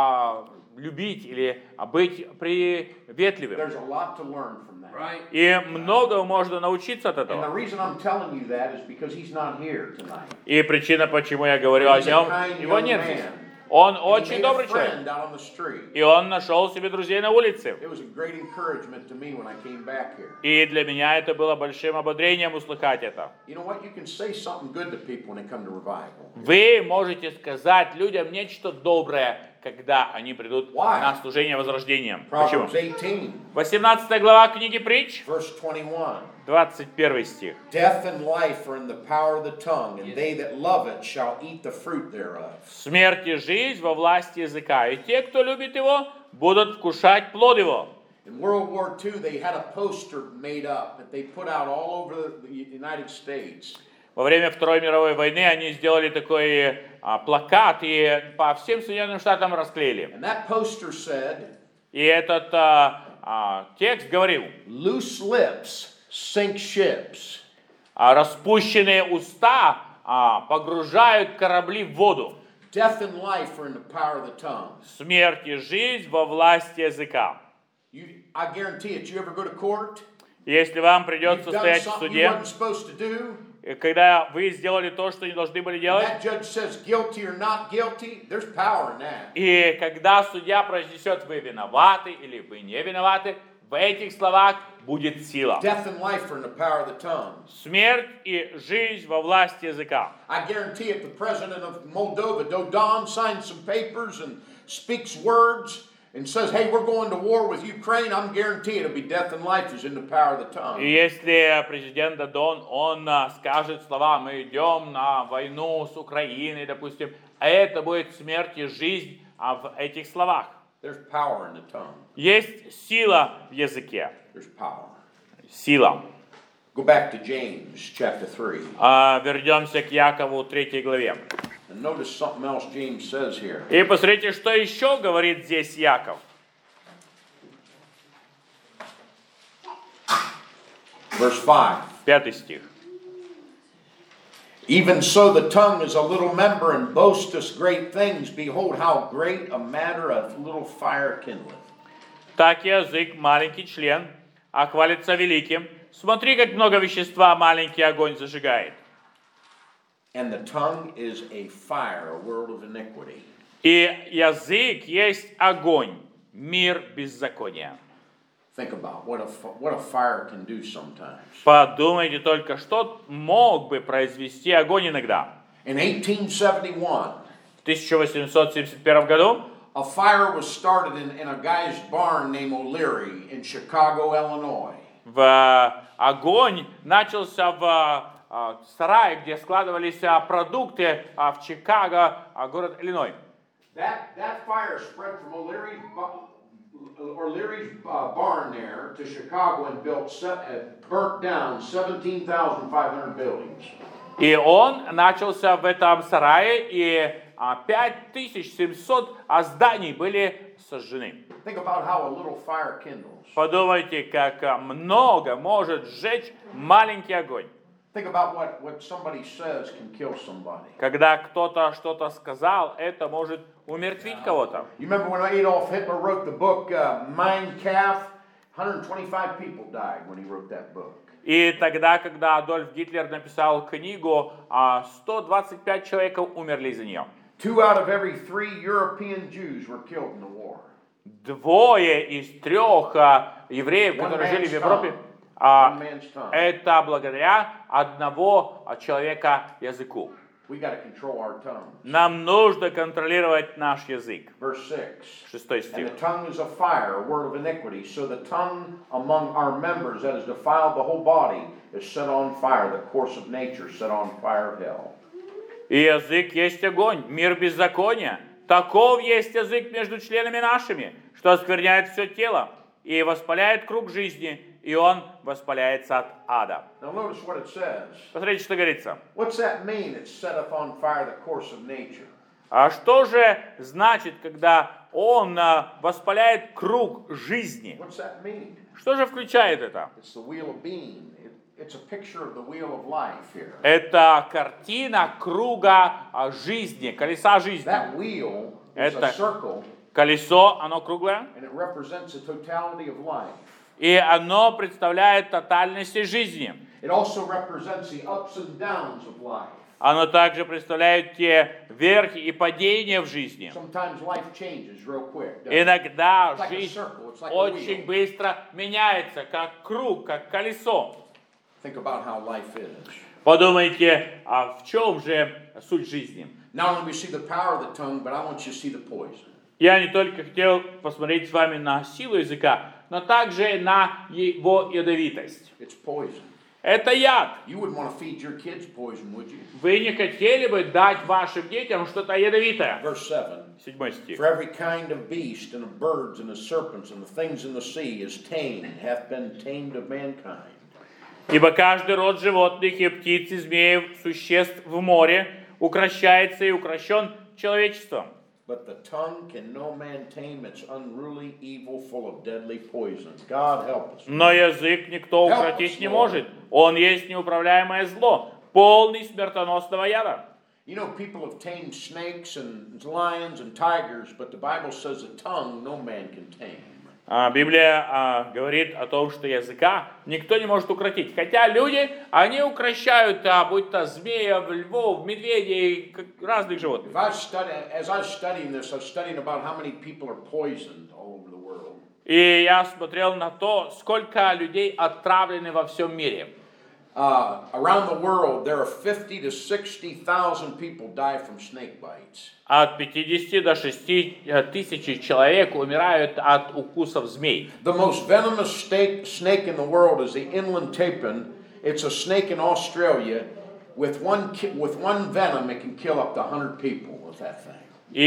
Speaker 2: любить или быть приветливым.
Speaker 1: There's a lot to learn from that.
Speaker 3: Right.
Speaker 2: И многого можно научиться от
Speaker 1: And the
Speaker 2: этого.
Speaker 1: reason I'm telling you that is because he's not here tonight.
Speaker 2: И причина, почему я говорю о
Speaker 1: He's a
Speaker 2: нем,
Speaker 1: kind
Speaker 2: его
Speaker 1: young
Speaker 2: нет здесь.
Speaker 1: man.
Speaker 2: Он
Speaker 1: He
Speaker 2: очень
Speaker 1: made a
Speaker 2: добрый человек.
Speaker 1: friend out on the street.
Speaker 2: И он нашел себе друзей на улице.
Speaker 1: It was a great encouragement to me when I came back here.
Speaker 2: И для меня это было большим ободрением услыхать это.
Speaker 1: You know what? You can say something good to people when they come to revival.
Speaker 2: Вы можете сказать людям нечто доброе, когда они придут
Speaker 1: Why?
Speaker 2: на служение возрождения. Почему?
Speaker 1: Proverbs 18,
Speaker 2: 18 глава книги Притч,
Speaker 1: verse 21.
Speaker 2: 21 стих.
Speaker 1: Death and life are in the power of the tongue, and they that love it shall eat the fruit thereof.
Speaker 2: Смерть и жизнь во власти языка, и те, кто любит его, будут вкушать плод его.
Speaker 1: In World War II, they had a poster made up that they put out all over the United States.
Speaker 2: Во время Второй мировой войны они сделали такой плакат и по всем Соединенным Штатам расклеили.
Speaker 1: And that poster said,
Speaker 2: И этот текст говорил:
Speaker 1: loose lips sink ships.
Speaker 2: распущенные уста погружают корабли в воду.
Speaker 1: Death and life are in the power of the tongue.
Speaker 2: Смерть и жизнь во власти языка.
Speaker 1: I guarantee it, you ever go to court?
Speaker 2: Если вам
Speaker 1: You've
Speaker 2: придется
Speaker 1: done
Speaker 2: стоять в
Speaker 1: something you
Speaker 2: суде,
Speaker 1: wasn't supposed to do.
Speaker 2: когда вы сделали то, что не должны были делать,
Speaker 1: That judge says guilty or not guilty, there's power in that.
Speaker 2: и когда судья произнесет, вы виноваты или вы не виноваты, в этих словах будет сила.
Speaker 1: Death and life are in the power of the tongue.
Speaker 2: Смерть и жизнь во власти языка.
Speaker 1: I guarantee it, the president of Moldova, Dodon, signs some papers and speaks words and says, hey, we're going to war with Ukraine. I'm guaranteeing it'll be death and life is in the power of the
Speaker 2: И
Speaker 1: tongue.
Speaker 2: если президент Дадон, он скажет слова, мы идем на войну с Украиной, допустим, а это будет смерть и жизнь в этих словах.
Speaker 1: There's power in the tongue.
Speaker 2: Есть сила в языке.
Speaker 1: There's power.
Speaker 2: Сила.
Speaker 1: Go back to James chapter 3.
Speaker 2: Вернемся к Якову 3 главе.
Speaker 1: And notice something else James says here.
Speaker 2: И посмотрите, что еще говорит здесь Яков.
Speaker 1: Verse 5.
Speaker 2: 5 стих.
Speaker 1: Even so the tongue is a little member and boasteth great things. Behold, how great a matter a little fire kindleth.
Speaker 2: Так язык маленький член, а хвалится великим. Смотри, как много вещества маленький огонь зажигает.
Speaker 1: And the tongue is a fire, a world of iniquity.
Speaker 2: И язык есть огонь, мир беззакония.
Speaker 1: Think about what a fire can do sometimes.
Speaker 2: Подумайте только, что мог бы произвести огонь иногда.
Speaker 1: In 1871,
Speaker 2: В 1871 году
Speaker 1: a fire was started in a guy's barn named O'Leary in Chicago, Illinois.
Speaker 2: Огонь начался в сарае, где складывались продукты в Чикаго, город Иллинойс.
Speaker 1: That fire spread from O'Leary's barn there to Chicago and burnt down 17,500 buildings.
Speaker 2: И он начался в этом сарае, и 5700 зданий были сожжены.
Speaker 1: Think about how a little fire kindles.
Speaker 2: Подумайте, как много может сжечь маленький огонь.
Speaker 1: Think about what somebody says can kill somebody.
Speaker 2: Когда кто-то что-то сказал, это может умертвить кого-то.
Speaker 1: You remember when Adolf Hitler wrote the book Mein Kampf? 125 people died when he wrote that book.
Speaker 2: И тогда, когда Адольф Гитлер написал книгу, 125 человек умерли из-за нее.
Speaker 1: 2 out of every 3 European Jews were killed in the war.
Speaker 2: 2 из 3 евреев, которые жили в Европе, это благодаря одного человека языку.
Speaker 1: We got to control our tongue.
Speaker 2: Нам нужно контролировать наш язык.
Speaker 1: Verse 6.
Speaker 2: 6
Speaker 1: And
Speaker 2: стих.
Speaker 1: the tongue is a fire, a word of iniquity. So the tongue among our members that has defiled the whole body is set on fire. The course of nature set on fire of hell.
Speaker 2: И язык есть огонь, мир беззакония. Таков есть язык между членами нашими, что оскверняет все тело и воспаляет круг жизни, и он воспаляется от ада.
Speaker 1: Now notice what it says.
Speaker 2: Посмотрите, что говорится.
Speaker 1: What's that mean? It setteth on fire the course of nature.
Speaker 2: А что же значит, когда он воспаляет круг жизни?
Speaker 1: What's that mean?
Speaker 2: Что же включает это?
Speaker 1: It's the wheel of being. It's a picture of the wheel of life here.
Speaker 2: Это картина круга жизни, колеса жизни.
Speaker 1: That wheel is a
Speaker 2: Это
Speaker 1: circle,
Speaker 2: колесо, оно круглое,
Speaker 1: and it represents the totality of life.
Speaker 2: и оно представляет тотальность жизни.
Speaker 1: It also represents the ups and downs of life.
Speaker 2: Оно также представляет те верхи и падения в жизни.
Speaker 1: Sometimes life changes real quick. doesn't it?
Speaker 2: Иногда
Speaker 1: It's like a
Speaker 2: жизнь
Speaker 1: circle. It's like a
Speaker 2: очень
Speaker 1: wheel.
Speaker 2: быстро меняется, как круг, как колесо.
Speaker 1: Think about how life is.
Speaker 2: Подумайте, а в чем же суть жизни?
Speaker 1: Not only we see the power of the tongue, but I want you to see the poison.
Speaker 2: Я не только хотел посмотреть с вами на силу языка, но также на его ядовитость.
Speaker 1: It's poison.
Speaker 2: Это яд.
Speaker 1: You wouldn't want to feed your kids poison, would you?
Speaker 2: Вы не хотели бы дать вашим детям что-то ядовитое?
Speaker 1: Verse 7.
Speaker 2: 7 стих.
Speaker 1: For every kind of beast and of birds and of serpents and of things in the sea is tamed, hath been tamed of mankind.
Speaker 2: Ибо каждый род животных и птиц, и змеев, существ в море укрощается и укрощен человечеством.
Speaker 1: But the tongue can no man tame. It's unruly, evil, full of deadly poison. God help us.
Speaker 2: Но язык никто укротить не может. Он есть неуправляемое зло, полный смертоносного яда.
Speaker 1: You know, people have tamed snakes and lions and tigers, but the Bible says the tongue no man can tame.
Speaker 2: Библия говорит о том, что языка никто не может укротить. Хотя люди, они укрощают, будь то змеев, львов, медведей, разных животных.
Speaker 1: As I was studying this, I was studying about how many people are poisoned all over the world.
Speaker 2: И я смотрел на то, сколько людей отравлены во всем мире.
Speaker 1: Around the world, there are 50 to 60,000 people die from snake bites.
Speaker 2: От 50 до 6 тысяч человек умирают от укусов змей.
Speaker 1: The most venomous snake in the world is the inland tapir. It's a snake in Australia. With one venom, it can kill up to 100 people with that thing.
Speaker 2: И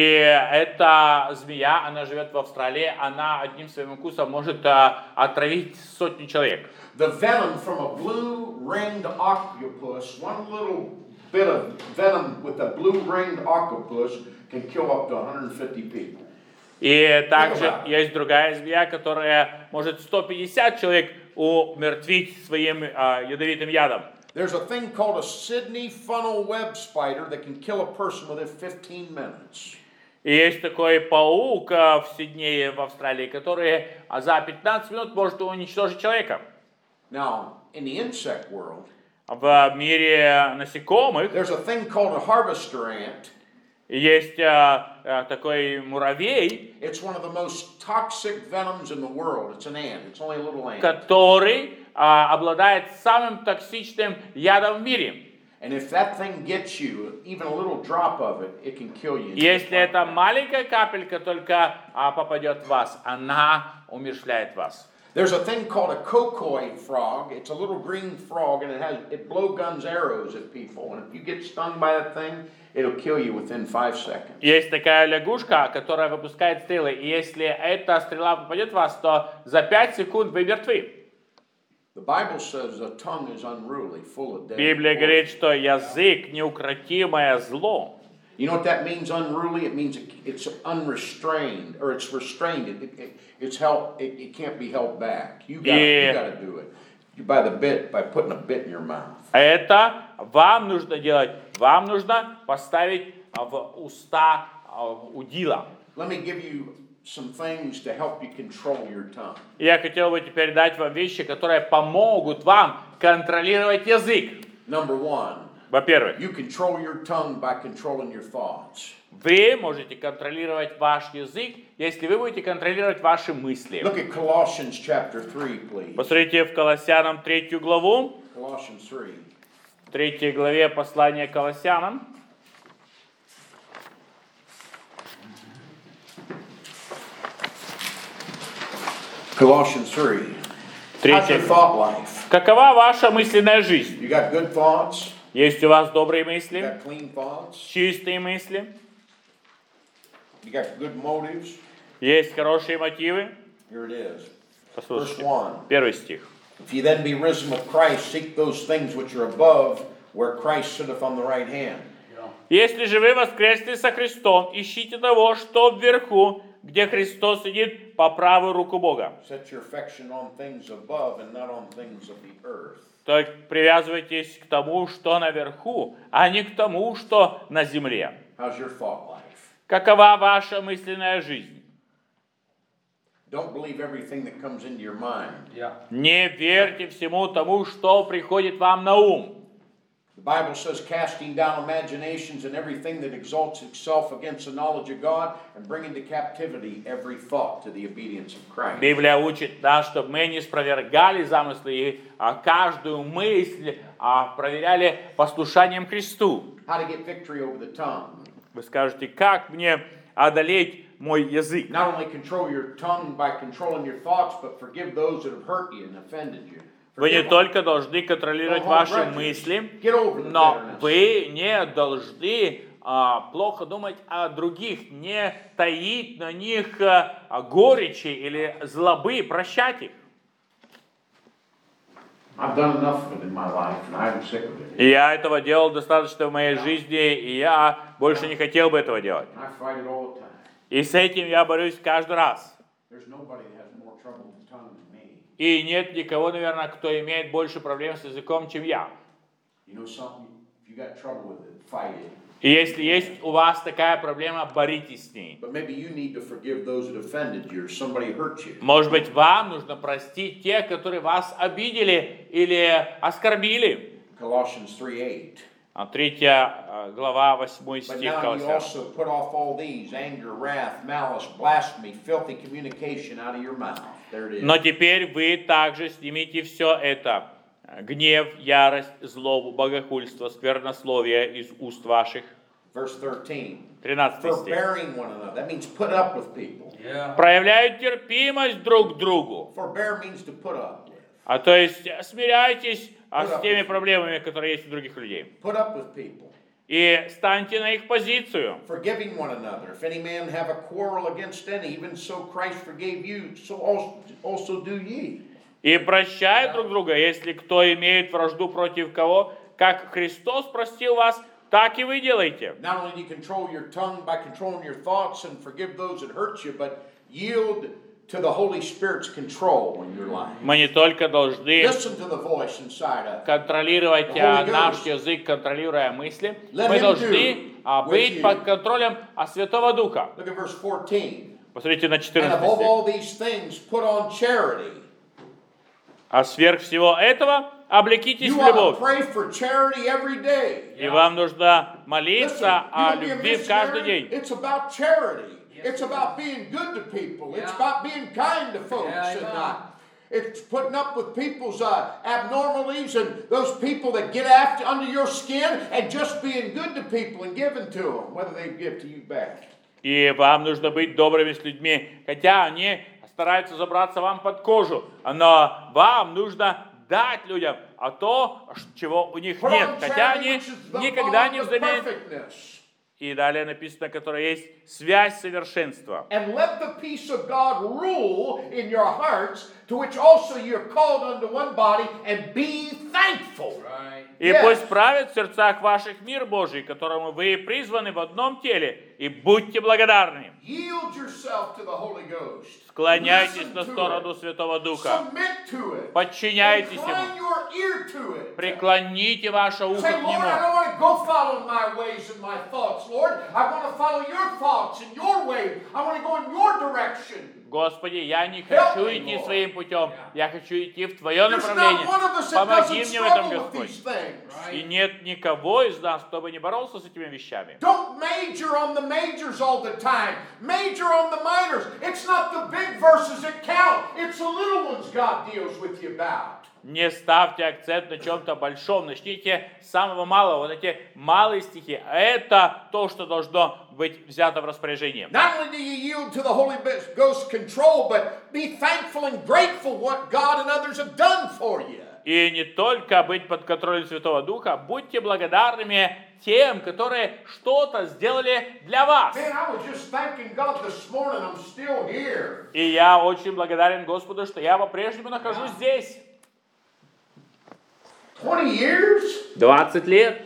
Speaker 2: эта змея, она живет в Австралии, она одним своим укусом может отравить сотни человек.
Speaker 1: The venom from a blue-ringed octopus, one little bit of venom with a blue-ringed octopus can kill up to 150 people.
Speaker 2: И также есть другая змея, которая может 150 человек умертвить своим ядовитым ядом.
Speaker 1: There's a thing called a Sydney funnel web spider that can kill a person within 15 minutes.
Speaker 2: И есть такой паук в Сиднее, в Австралии, который за 15 минут может уничтожить человека.
Speaker 1: Now, in the insect world,
Speaker 2: В мире насекомых
Speaker 1: there's a thing called a harvester ant.
Speaker 2: есть такой муравей,
Speaker 1: It's one of the most toxic venoms in the world. It's an ant. It's only a little ant.
Speaker 2: который обладает самым токсичным ядом в мире.
Speaker 1: And if that thing gets you, even a little drop of it, it can kill you.
Speaker 2: Если эта маленькая капелька только попадет в вас, она умерщвляет вас.
Speaker 1: There's a thing called a cocoid frog. It's a little green frog, and it blowguns arrows at people. And if you get stung by that thing, it'll kill you within 5 seconds.
Speaker 2: Есть такая лягушка, которая выпускает стрелы, и если эта стрела попадет в вас, то за 5 секунд вы мертвы.
Speaker 1: The Bible says the tongue is unruly, full of deadly
Speaker 2: Библия
Speaker 1: poison.
Speaker 2: говорит, что язык неукротимое зло.
Speaker 1: You know what that means, unruly? It means it's unrestrained, or it's restrained. It can't be held back. You got to do it. You by the bit, by putting a bit in your mouth.
Speaker 2: Это вам нужно делать. Вам нужно поставить в уста удила.
Speaker 1: Let me give you some things to help you control your tongue.
Speaker 2: Я хотел бы теперь дать вам вещи, которые помогут вам контролировать язык.
Speaker 1: Number one,
Speaker 2: Во-первых,
Speaker 1: you control your tongue by controlling your thoughts.
Speaker 2: вы можете контролировать ваш язык, если вы будете контролировать ваши мысли.
Speaker 1: Look at Colossians chapter 3, please.
Speaker 2: Посмотрите в Колоссянам 3 главу,
Speaker 1: Colossians 3.
Speaker 2: в 3 главе послания к Колоссянам.
Speaker 1: Colossians 3. How's your
Speaker 2: Третье.
Speaker 1: thought life?
Speaker 2: Какова ваша мысленная жизнь?
Speaker 1: You got good thoughts?
Speaker 2: Есть у вас добрые
Speaker 1: You
Speaker 2: мысли,
Speaker 1: got clean thoughts?
Speaker 2: чистые мысли,
Speaker 1: You got good motives?
Speaker 2: есть хорошие мотивы?
Speaker 1: Here it is. Verse
Speaker 2: Послушайте,
Speaker 1: 1.
Speaker 2: первый стих.
Speaker 1: If ye then be risen with Christ, seek those things which are above, where Christ sitteth on the right hand.
Speaker 2: Если же вы воскресли со Христом, ищите того, что вверху, где Христос сидит по правую руку Бога.
Speaker 1: Set your affection on things above and not on things of the earth.
Speaker 2: То есть привязывайтесь к тому, что наверху, а не к тому, что на земле.
Speaker 1: How's your thought life?
Speaker 2: Какова ваша мысленная жизнь?
Speaker 1: Don't believe everything that comes into your mind.
Speaker 2: Не верьте всему тому, что приходит вам на ум.
Speaker 1: The Bible says, casting down imaginations and everything that exalts itself against the knowledge of God, and bring into captivity every thought to the obedience of Christ.
Speaker 2: Библия учит нас, чтобы мы не спровергали замыслы и каждую мысль проверяли послушанием Христу.
Speaker 1: How to get victory over the tongue.
Speaker 2: Вы скажете, как мне одолеть мой язык?
Speaker 1: Not only control your tongue by controlling your thoughts, but forgive those that have hurt you and offended you.
Speaker 2: Вы не
Speaker 1: Forgive them.
Speaker 2: только должны контролировать
Speaker 1: Don't hold
Speaker 2: ваши
Speaker 1: grudges.
Speaker 2: мысли,
Speaker 1: Get over the
Speaker 2: но
Speaker 1: bitterness.
Speaker 2: вы не должны плохо думать о других, не таить на них горечи или злобы, прощать их.
Speaker 1: I've done enough of it in my life, and I'm sick of it.
Speaker 2: И я этого делал достаточно в моей жизни, и я больше не хотел бы этого делать.
Speaker 1: And I fight it all the time.
Speaker 2: И с этим я борюсь каждый раз.
Speaker 1: There's nobody that has more trouble with the tongue than me.
Speaker 2: И нет никого, наверное, кто имеет больше проблем с языком, чем я.
Speaker 1: You know something? If you got trouble with it, fight it.
Speaker 2: И если есть у вас такая проблема, боритесь с ней.
Speaker 1: But maybe you need to forgive those that offended you or somebody hurt you.
Speaker 2: Может быть, вам нужно простить тех, которые вас обидели или оскорбили.
Speaker 1: Colossians 3:8.
Speaker 2: 3 глава, 8
Speaker 1: But
Speaker 2: стих
Speaker 1: now you
Speaker 2: Колоссянам.
Speaker 1: also put off all these: anger, wrath, malice, blasphemy, filthy communication out of your mouth. There it is.
Speaker 2: Но теперь вы также снимите все это. Гнев, ярость, злобу, богохульство, сквернословие из уст ваших.
Speaker 1: Verse 13.
Speaker 2: 13 стих.
Speaker 1: Forbearing one another. That means put up with people.
Speaker 2: Проявляют терпимость друг к другу.
Speaker 1: Forbear means to put up with.
Speaker 2: То есть смиряйтесь с теми проблемами, которые есть у других людей.
Speaker 1: Put up with people.
Speaker 2: И станьте на их позицию.
Speaker 1: Forgiving one another. If any man have a quarrel against any, even so Christ forgave you, so also do ye.
Speaker 2: И прощай друг друга, если кто имеет вражду против кого, как Христос простил вас, так и вы делайте.
Speaker 1: Not only do you control your tongue by controlling your thoughts and forgive those that hurt you, but yield to the Holy Spirit's control in your life.
Speaker 2: Мы не только должны
Speaker 1: Listen to the voice inside of you.
Speaker 2: контролировать
Speaker 1: The Holy
Speaker 2: наш
Speaker 1: Ghost.
Speaker 2: язык, контролируя мысли,
Speaker 1: Let
Speaker 2: мы
Speaker 1: him
Speaker 2: должны
Speaker 1: do with
Speaker 2: быть
Speaker 1: you.
Speaker 2: под контролем Святого Духа.
Speaker 1: Look at verse 14.
Speaker 2: Посмотрите на
Speaker 1: And
Speaker 2: 14
Speaker 1: above
Speaker 2: стих.
Speaker 1: all these things, put on charity.
Speaker 2: А сверх всего этого облекитесь
Speaker 1: You
Speaker 2: в
Speaker 1: ought to
Speaker 2: любовь.
Speaker 1: pray for charity every day.
Speaker 2: И вам нужно
Speaker 1: Listen,
Speaker 2: молиться
Speaker 1: you
Speaker 2: о
Speaker 1: don't be a
Speaker 2: любви в каждый
Speaker 1: missionary.
Speaker 2: день.
Speaker 1: It's about charity. It's about being good to people. It's about being kind to folks and not. It's putting up with people's abnormalities and those people that get after under your skin and just being good to people and giving to them, whether they give to you back.
Speaker 2: И вам нужно быть добрыми с людьми, хотя они стараются забраться вам под кожу, но вам нужно дать людям то, чего у них
Speaker 1: Put
Speaker 2: нет,
Speaker 1: on
Speaker 2: хотя
Speaker 1: charity,
Speaker 2: они
Speaker 1: which is the
Speaker 2: никогда не
Speaker 1: bond of
Speaker 2: взамен.
Speaker 1: perfectness.
Speaker 2: И далее написано, которая есть связь совершенства.
Speaker 1: And let the peace of God rule in your hearts, to which also you're called unto one body, and be thankful.
Speaker 2: И
Speaker 1: Yes.
Speaker 2: пусть правит в сердцах ваших мир Божий, которому вы призваны в одном теле, и будьте благодарны.
Speaker 1: Yield yourself to the Holy Ghost.
Speaker 2: Склоняйтесь
Speaker 1: Listen
Speaker 2: на
Speaker 1: to
Speaker 2: сторону
Speaker 1: it.
Speaker 2: Святого Духа.
Speaker 1: Submit to it.
Speaker 2: Подчиняйтесь
Speaker 1: Incline
Speaker 2: Ему.
Speaker 1: your ear to it.
Speaker 2: Преклоните ваше ухо
Speaker 1: Say,
Speaker 2: к
Speaker 1: Lord, I
Speaker 2: Нему.
Speaker 1: don't want to go follow my ways and my thoughts, Lord. I want to follow your thoughts and your ways. I want to go in your direction.
Speaker 2: Господи, я не
Speaker 1: Help
Speaker 2: хочу
Speaker 1: me,
Speaker 2: идти
Speaker 1: Lord.
Speaker 2: своим путем. Я хочу идти в Твое
Speaker 1: There's
Speaker 2: направление.
Speaker 1: not one of us that
Speaker 2: Помоги
Speaker 1: doesn't
Speaker 2: мне в этом,
Speaker 1: struggle with
Speaker 2: Господь.
Speaker 1: these things.
Speaker 2: И нет никого из нас, кто бы не боролся с этими вещами.
Speaker 1: Don't major on the majors all the time. Major on the minors. It's not the big verses that count. It's the little ones God deals with you about.
Speaker 2: Не ставьте акцент на чем-то большом. Начните с самого малого. Вот эти малые стихи. Это то, что должно быть взято в распоряжение.
Speaker 1: Not only do you yield to the Holy Ghost's control, but be thankful and grateful what God and others have done for you.
Speaker 2: И не только быть под контролем Святого Духа, будьте благодарными тем, которые что-то сделали для вас.
Speaker 1: Man, I was just thanking God this morning. I'm still here.
Speaker 2: И я очень благодарен Господу, что я по-прежнему нахожусь здесь.
Speaker 1: 20 years?
Speaker 2: 20 лет.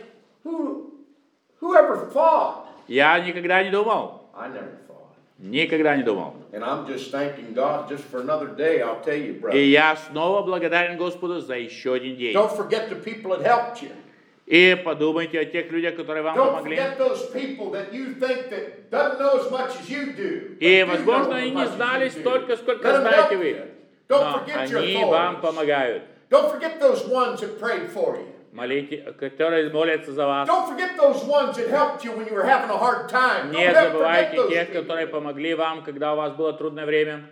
Speaker 1: Who ever thought?
Speaker 2: Я никогда не думал.
Speaker 1: I never thought.
Speaker 2: Никогда не думал.
Speaker 1: And I'm just thanking God just for another day, I'll tell you, brother.
Speaker 2: И я снова благодарен Господу за еще один день.
Speaker 1: Don't forget the people that helped you.
Speaker 2: И подумайте о тех людях, которые вам
Speaker 1: Don't
Speaker 2: помогли.
Speaker 1: forget those people that you think that doesn't know as much as you do.
Speaker 2: И,
Speaker 1: but do
Speaker 2: возможно,
Speaker 1: know as
Speaker 2: они
Speaker 1: much
Speaker 2: не
Speaker 1: as
Speaker 2: знали
Speaker 1: you do.
Speaker 2: столько, сколько
Speaker 1: Let them
Speaker 2: знаете
Speaker 1: help
Speaker 2: вы.
Speaker 1: you. Don't
Speaker 2: Но
Speaker 1: forget your
Speaker 2: они вам
Speaker 1: authorities.
Speaker 2: помогают.
Speaker 1: Don't forget those ones that prayed for you.
Speaker 2: Которые молятся за вас.
Speaker 1: Don't forget those ones that helped you when you were having a hard time.
Speaker 2: Не
Speaker 1: Don't forget
Speaker 2: забывайте
Speaker 1: those
Speaker 2: тех,
Speaker 1: people.
Speaker 2: которые помогли вам, когда у вас было трудное время.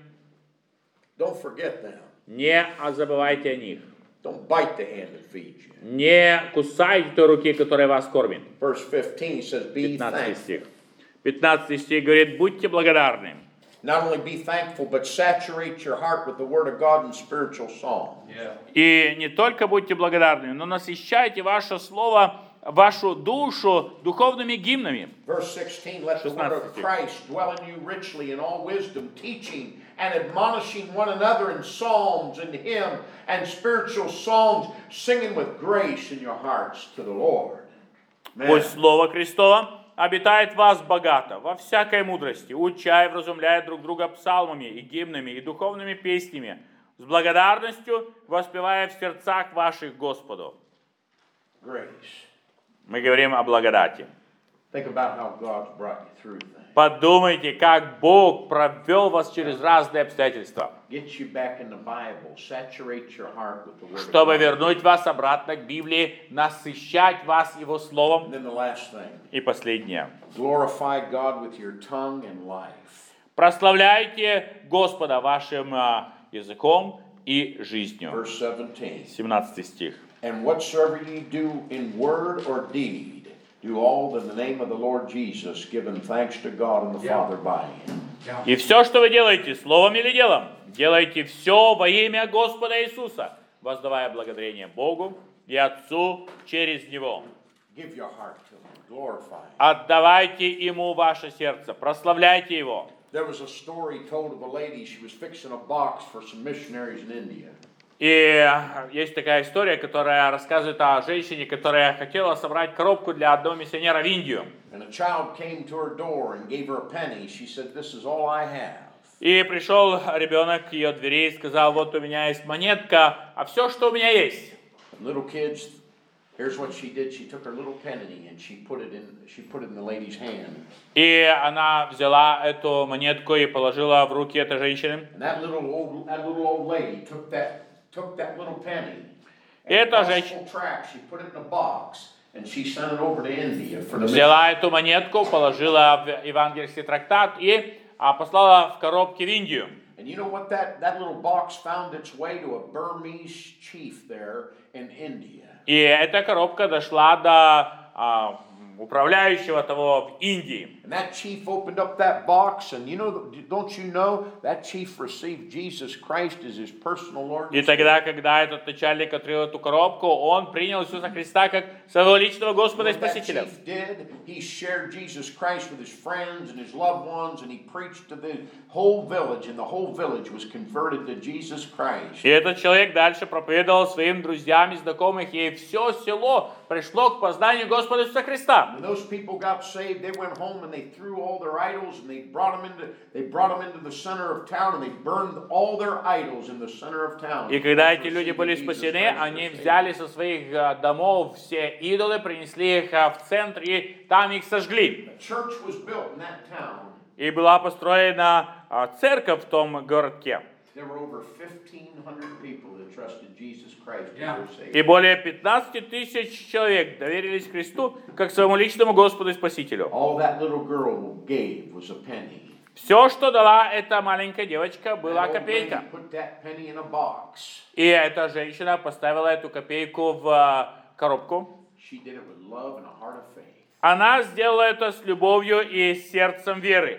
Speaker 1: Don't forget them.
Speaker 2: Не забывайте о них.
Speaker 1: Don't bite the hand that feeds you.
Speaker 2: Не кусайте той руки, которая вас кормит.
Speaker 1: Verse 15 says, be
Speaker 2: 15
Speaker 1: thankful.
Speaker 2: стих. 15 стих говорит, будьте благодарны.
Speaker 1: Not only be thankful, but saturate your heart with the Word of God and spiritual songs.
Speaker 2: И не только будьте благодарны, но насыщайте ваше слово, вашу душу духовными гимнами.
Speaker 1: Verse 16, let the word of Christ dwell in you richly in all wisdom, teaching and admonishing one another in psalms and hymns and spiritual songs, singing with grace in your hearts to the Lord. Amen.
Speaker 2: Пусть Слово Христово обитает в вас богато, во всякой мудрости, уча и вразумляя друг друга псалмами и гимнами и духовными песнями, с благодарностью воспевая в сердцах ваших Господу.
Speaker 1: Grace.
Speaker 2: Мы говорим о благодати.
Speaker 1: Think about how God's brought you through things.
Speaker 2: Подумайте, как Бог провел вас через разные обстоятельства,
Speaker 1: Get you back in the Bible. Saturate your heart with the Word
Speaker 2: чтобы
Speaker 1: of God.
Speaker 2: вернуть вас обратно к Библии, насыщать вас Его Словом.
Speaker 1: And then the last thing.
Speaker 2: И последнее.
Speaker 1: Glorify God with your tongue and life.
Speaker 2: Прославляйте Господа вашим языком и жизнью.
Speaker 1: Verse 17.
Speaker 2: 17 стих.
Speaker 1: And whatsoever ye do in word or deed, do all in the name of the Lord Jesus, giving thanks to God and the Father by him.
Speaker 2: И все, что вы делаете, словом или делом, делайте все во имя Господа Иисуса, воздавая благодарение Богу и Отцу через Него.
Speaker 1: Give your heart to him. Glorify him.
Speaker 2: Отдавайте Ему ваше сердце, прославляйте Его.
Speaker 1: There was a story told of a lady. She was fixing a box for some missionaries in India.
Speaker 2: И есть такая история, которая рассказывает о женщине, которая хотела собрать коробку для одного миссионера в Индию.
Speaker 1: And a child came to her door and gave her a penny. She said, "This is all I have."
Speaker 2: И пришел ребенок к ее двери и сказал, вот у меня есть монетка, а все, что у меня есть.
Speaker 1: And little kids, here's what she did. She took her little penny and she put it in the lady's hand.
Speaker 2: И она взяла эту монетку и положила в руки этой женщины.
Speaker 1: And that little old lady took that little penny.
Speaker 2: И
Speaker 1: And
Speaker 2: эта
Speaker 1: gospel
Speaker 2: женщина
Speaker 1: tract, she put it in a box and she sent it over to India for the mission.
Speaker 2: взяла эту монетку, положила в евангельский трактат и послала в коробке в Индию.
Speaker 1: And you know what that little box found its way to a Burmese chief there in India.
Speaker 2: И эта коробка дошла до управляющего того в Индии.
Speaker 1: And that chief opened up that box, and don't you know that chief received Jesus Christ as his personal Lord?
Speaker 2: И тогда, когда этот начальник открыл эту коробку, он принял Иисуса Христа как своего личного Господа и
Speaker 1: What that
Speaker 2: Спасителя.
Speaker 1: chief did, he shared Jesus Christ with his friends and his loved ones, and he preached to the whole village, and the whole village was converted to Jesus Christ.
Speaker 2: И этот человек дальше проповедовал своим друзьям и знакомым, и все село пришло к познанию Господа Иисуса Христа.
Speaker 1: When those people got saved, they went home and they threw all their idols, and they brought them into the center of town, and they burned all their idols in the center of town.
Speaker 2: И когда эти люди были спасены, они взяли со своих домов все идолы, принесли их в центр и там их сожгли.
Speaker 1: A church was built in that town.
Speaker 2: И была построена церковь в том городке.
Speaker 1: There were over 1,500 people that trusted Jesus Christ as their Savior.
Speaker 2: И более 15 тысяч человек доверились Христу как своему личному Господу и Спасителю.
Speaker 1: All that little girl gave was a penny.
Speaker 2: Все, что дала эта маленькая девочка, была
Speaker 1: That old
Speaker 2: копейка.
Speaker 1: lady put that penny in a box.
Speaker 2: И эта женщина поставила эту копейку в коробку.
Speaker 1: She did it with love and a heart of faith.
Speaker 2: Она сделала это с любовью и сердцем веры.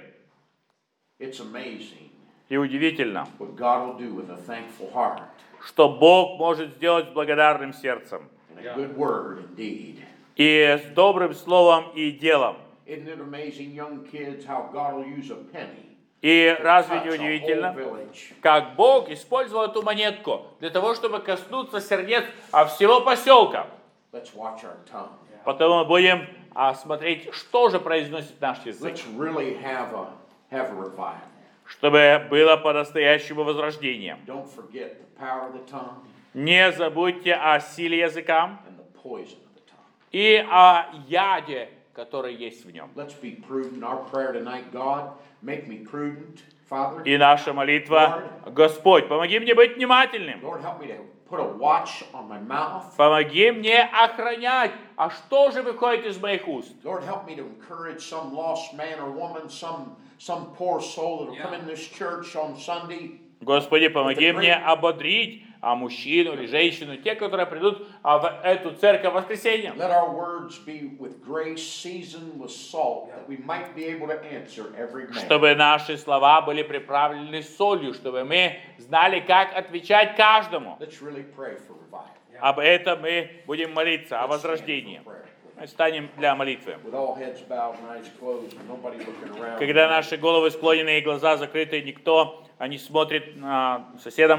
Speaker 1: It's amazing
Speaker 2: И удивительно,
Speaker 1: what God will do with a thankful heart
Speaker 2: что Бог может сделать с благодарным сердцем.
Speaker 1: and a good word indeed.
Speaker 2: И с добрым словом и делом.
Speaker 1: Isn't it amazing, young kids, how God will use a penny
Speaker 2: И
Speaker 1: to
Speaker 2: разве
Speaker 1: touch
Speaker 2: не
Speaker 1: a whole
Speaker 2: удивительно,
Speaker 1: village?
Speaker 2: как Бог использовал эту монетку для того, чтобы коснуться сердец всего поселка?
Speaker 1: Let's watch our tongue.
Speaker 2: Потом мы будем смотреть, что же произносит наш язык,
Speaker 1: Let's really have a revival.
Speaker 2: чтобы было по-настоящему возрождение.
Speaker 1: Don't forget the power of the tongue
Speaker 2: Не забудьте о силе языка
Speaker 1: and the poison of the tongue.
Speaker 2: и о яде, который есть в нем.
Speaker 1: Let's be prudent. Our prayer tonight, God, make me prudent, Father.
Speaker 2: И наша молитва: Господь, помоги мне быть внимательным.
Speaker 1: Lord, help me to put a watch on my mouth.
Speaker 2: Помоги мне охранять, что же выходит из моих уст.
Speaker 1: Lord, help me to encourage some lost man or woman, some poor soul that will come in this church on Sunday.
Speaker 2: Господи, помоги мне ободрить мужчину или женщину, те, которые придут в эту церковь в воскресенье.
Speaker 1: Let our words be with grace, seasoned with salt, that we might be able to answer every man.
Speaker 2: Чтобы наши слова были приправлены солью, чтобы мы знали, как отвечать каждому.
Speaker 1: Let's really pray for revival.
Speaker 2: Об этом мы будем молиться, о возрождении. Мы станем для молитвы.
Speaker 1: With all heads bowed and eyes closed, and nobody looking around.
Speaker 2: Когда наши головы склонены и глаза закрыты, никто не смотрит соседам.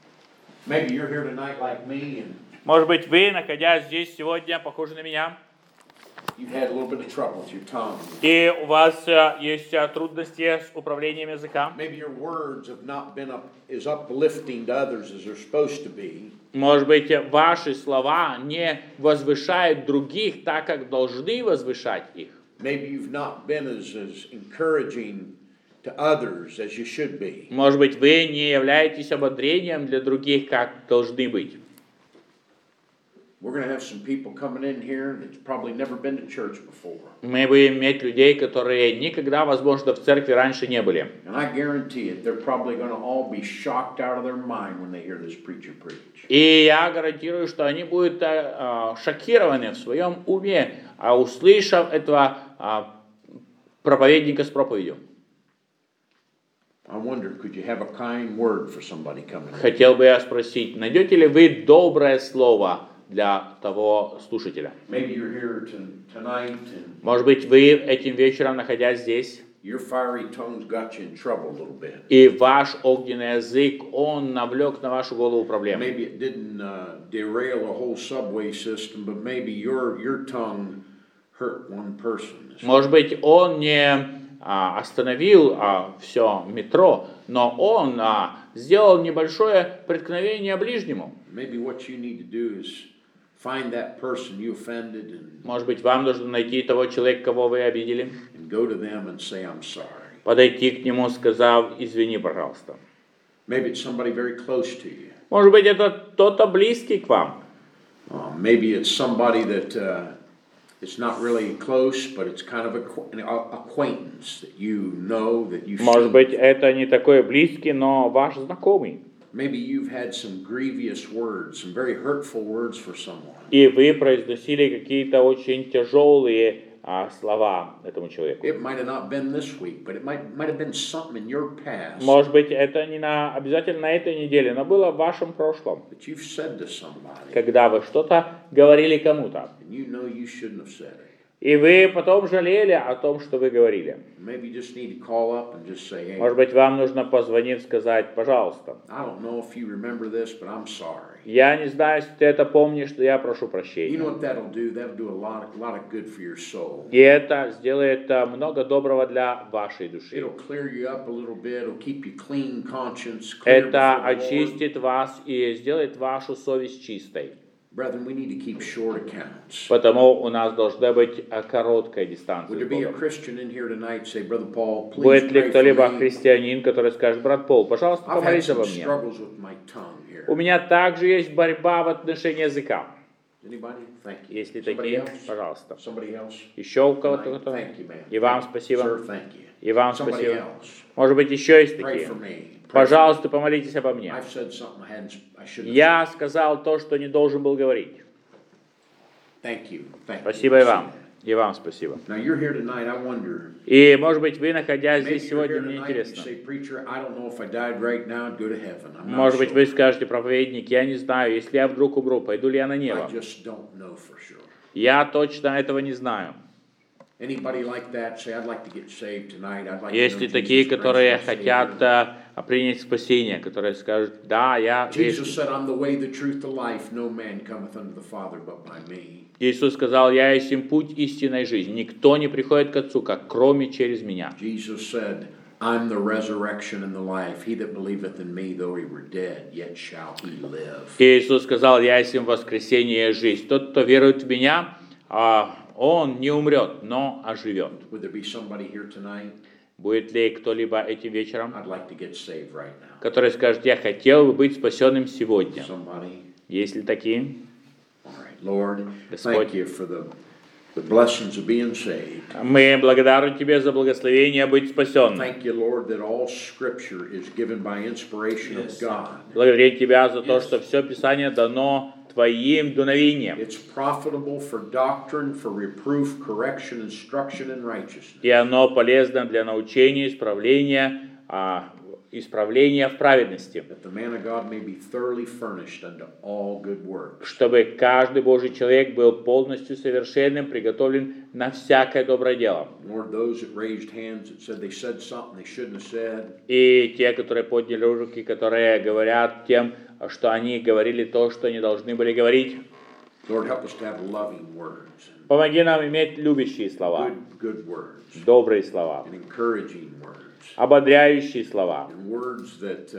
Speaker 1: Maybe you're here tonight like me, and
Speaker 2: Может быть, вы, находясь здесь сегодня, похожи на меня,
Speaker 1: you've had a little bit of trouble with your tongue.
Speaker 2: и у вас есть трудности с управлением языка.
Speaker 1: Maybe your words have not been as uplifting to others as they're supposed to be.
Speaker 2: Может быть, ваши слова не возвышают других так, как должны возвышать их.
Speaker 1: Maybe you've not been as encouraging to others as you should be.
Speaker 2: Может быть, вы не являетесь ободрением для других, как должны быть.
Speaker 1: We're going to have some people coming in here that's probably never been to church before.
Speaker 2: Мы будем иметь людей, которые никогда, возможно, в церкви раньше не были.
Speaker 1: And I guarantee it, they're probably going to all be shocked out of their mind when they hear this preacher preach.
Speaker 2: И я гарантирую, что они будут шокированы в своем уме, услышав этого проповедника с проповедью.
Speaker 1: I wonder, could you have a kind word for somebody coming in?
Speaker 2: Хотел бы я спросить, найдете ли вы доброе слово для того слушателя?
Speaker 1: Maybe you're here tonight and
Speaker 2: Может быть, вы этим вечером, находясь здесь,
Speaker 1: your fiery tongue's got you in trouble a little bit.
Speaker 2: и ваш огненный язык, он навлек на вашу голову проблемы.
Speaker 1: Maybe it didn't derail a whole subway system, but maybe your tongue hurt one person.
Speaker 2: Может быть, он не остановил все метро, но он сделал небольшое преткновение ближнему.
Speaker 1: Maybe what you need to do is find that person you offended and
Speaker 2: Может быть, вам нужно найти того человека, кого вы обидели,
Speaker 1: go to them and say, I'm sorry.
Speaker 2: подойти к нему, сказав: извини, пожалуйста.
Speaker 1: Maybe it's somebody very close to you.
Speaker 2: Может быть, это кто-то близкий к вам.
Speaker 1: Maybe it's somebody that it's not really close, but it's kind of an acquaintance that you know, that you've
Speaker 2: Может
Speaker 1: seen.
Speaker 2: быть, это не такой близкий, но ваш знакомый.
Speaker 1: Maybe you've had some grievous words, some very hurtful words for someone.
Speaker 2: И вы произносили какие-то очень тяжелые слова этому человеку.
Speaker 1: It might have not been this week, but it might have been something in your past
Speaker 2: Может быть, это не обязательно на этой неделе, но было в вашем прошлом,
Speaker 1: that you've said to somebody,
Speaker 2: когда вы что-то говорили кому-то.
Speaker 1: and you know you shouldn't have said it.
Speaker 2: И вы потом жалели о том, что вы говорили.
Speaker 1: Maybe you just need to call up and just say, hey,
Speaker 2: Может быть, вам нужно, позвонив, сказать: пожалуйста,
Speaker 1: I don't know if you remember this, but I'm sorry.
Speaker 2: я не знаю, если ты это помнишь, но я прошу
Speaker 1: You
Speaker 2: прощения.
Speaker 1: know what that'll do? That'll do a lot of good for your soul.
Speaker 2: И это сделает много доброго для вашей души.
Speaker 1: It'll clear you up a little bit. It'll keep you clean conscience. Clear
Speaker 2: Это
Speaker 1: before the Lord.
Speaker 2: очистит вас и сделает вашу совесть чистой.
Speaker 1: Brethren, we need to keep short accounts.
Speaker 2: Потому у нас должна быть короткая
Speaker 1: Would
Speaker 2: дистанция
Speaker 1: there
Speaker 2: с
Speaker 1: be a
Speaker 2: Богом.
Speaker 1: Christian in here tonight say, Brother Paul, please
Speaker 2: Будет ли
Speaker 1: pray for
Speaker 2: кто-либо
Speaker 1: me?
Speaker 2: христианин, который скажет: брат Пол, пожалуйста,
Speaker 1: I've had
Speaker 2: помолись
Speaker 1: some
Speaker 2: обо мне.
Speaker 1: struggles with my tongue here.
Speaker 2: У меня также есть борьба в отношении языка.
Speaker 1: Anybody? Thank you.
Speaker 2: Если
Speaker 1: Somebody
Speaker 2: такие,
Speaker 1: else?
Speaker 2: пожалуйста.
Speaker 1: Somebody else?
Speaker 2: Еще у кого-то?
Speaker 1: Thank you, man.
Speaker 2: И вам спасибо.
Speaker 1: Sir, thank you.
Speaker 2: И вам
Speaker 1: Somebody
Speaker 2: спасибо.
Speaker 1: else.
Speaker 2: Может быть, еще есть
Speaker 1: Pray
Speaker 2: такие.
Speaker 1: for me.
Speaker 2: Пожалуйста, помолитесь обо мне.
Speaker 1: I've said something I shouldn't have.
Speaker 2: Я сказал то, что не должен был говорить.
Speaker 1: Thank you. Thank you.
Speaker 2: Спасибо и вам. И вам спасибо.
Speaker 1: Now you're here tonight. I wonder.
Speaker 2: И, может быть, вы, находясь
Speaker 1: Maybe
Speaker 2: здесь
Speaker 1: you're
Speaker 2: сегодня,
Speaker 1: here
Speaker 2: мне
Speaker 1: tonight and you
Speaker 2: интересно.
Speaker 1: say, preacher, I don't know if I died right now, I'd go to heaven. I'm not
Speaker 2: Может быть,
Speaker 1: sure.
Speaker 2: вы скажете, проповедник, я не знаю, если я вдруг умру, пойду ли я на
Speaker 1: I
Speaker 2: небо?
Speaker 1: just don't know for sure.
Speaker 2: Я точно этого не знаю.
Speaker 1: Anybody like that say, I'd like to get saved tonight. I'd like
Speaker 2: Есть
Speaker 1: to
Speaker 2: ли
Speaker 1: know
Speaker 2: такие,
Speaker 1: Jesus Christ
Speaker 2: которые
Speaker 1: as Savior.
Speaker 2: хотят принять спасение, которые скажут, да, я
Speaker 1: Jesus
Speaker 2: верю.
Speaker 1: said, I'm the way, the truth, the life. No man cometh unto the Father but by me.
Speaker 2: Иисус сказал, я есть им путь истинной жизни. Никто не приходит к Отцу, как кроме через меня.
Speaker 1: Jesus said, I'm the resurrection and the life. He that believeth in me, though he were dead, yet shall he live.
Speaker 2: Иисус сказал, я есть им воскресение и жизнь. Тот, кто верует в меня, он не умрет, но оживет.
Speaker 1: Would there be somebody here tonight?
Speaker 2: Будет ли кто-либо этим вечером,
Speaker 1: I'd like to get saved right now.
Speaker 2: который скажет, я хотел бы быть спасенным сегодня?
Speaker 1: Somebody?
Speaker 2: Есть ли такие?
Speaker 1: All right. Lord,
Speaker 2: Господь.
Speaker 1: thank you for the blessings of being saved.
Speaker 2: Мы благодарны Тебе за благословение быть спасенным.
Speaker 1: Thank you, Lord, that all Scripture is given by inspiration of God.
Speaker 2: Благодарим Тебя за то, что все Писание дано Твоим дуновением.
Speaker 1: It's profitable for doctrine, for reproof, correction, instruction in righteousness.
Speaker 2: И оно полезно для научения, исправления в праведности,
Speaker 1: That the man of God may be thoroughly furnished unto all good works.
Speaker 2: чтобы каждый Божий человек был полностью совершенным, приготовлен на всякое доброе дело.
Speaker 1: Lord, those that raised hands that said they said something they shouldn't have said,
Speaker 2: И те, которые подняли руки, которые говорят тем, что они говорили то, что не должны были говорить,
Speaker 1: Lord, help us to have loving words
Speaker 2: помоги нам иметь любящие слова,
Speaker 1: and good words
Speaker 2: добрые слова,
Speaker 1: and encouraging words
Speaker 2: ободряющие слова,
Speaker 1: and words that,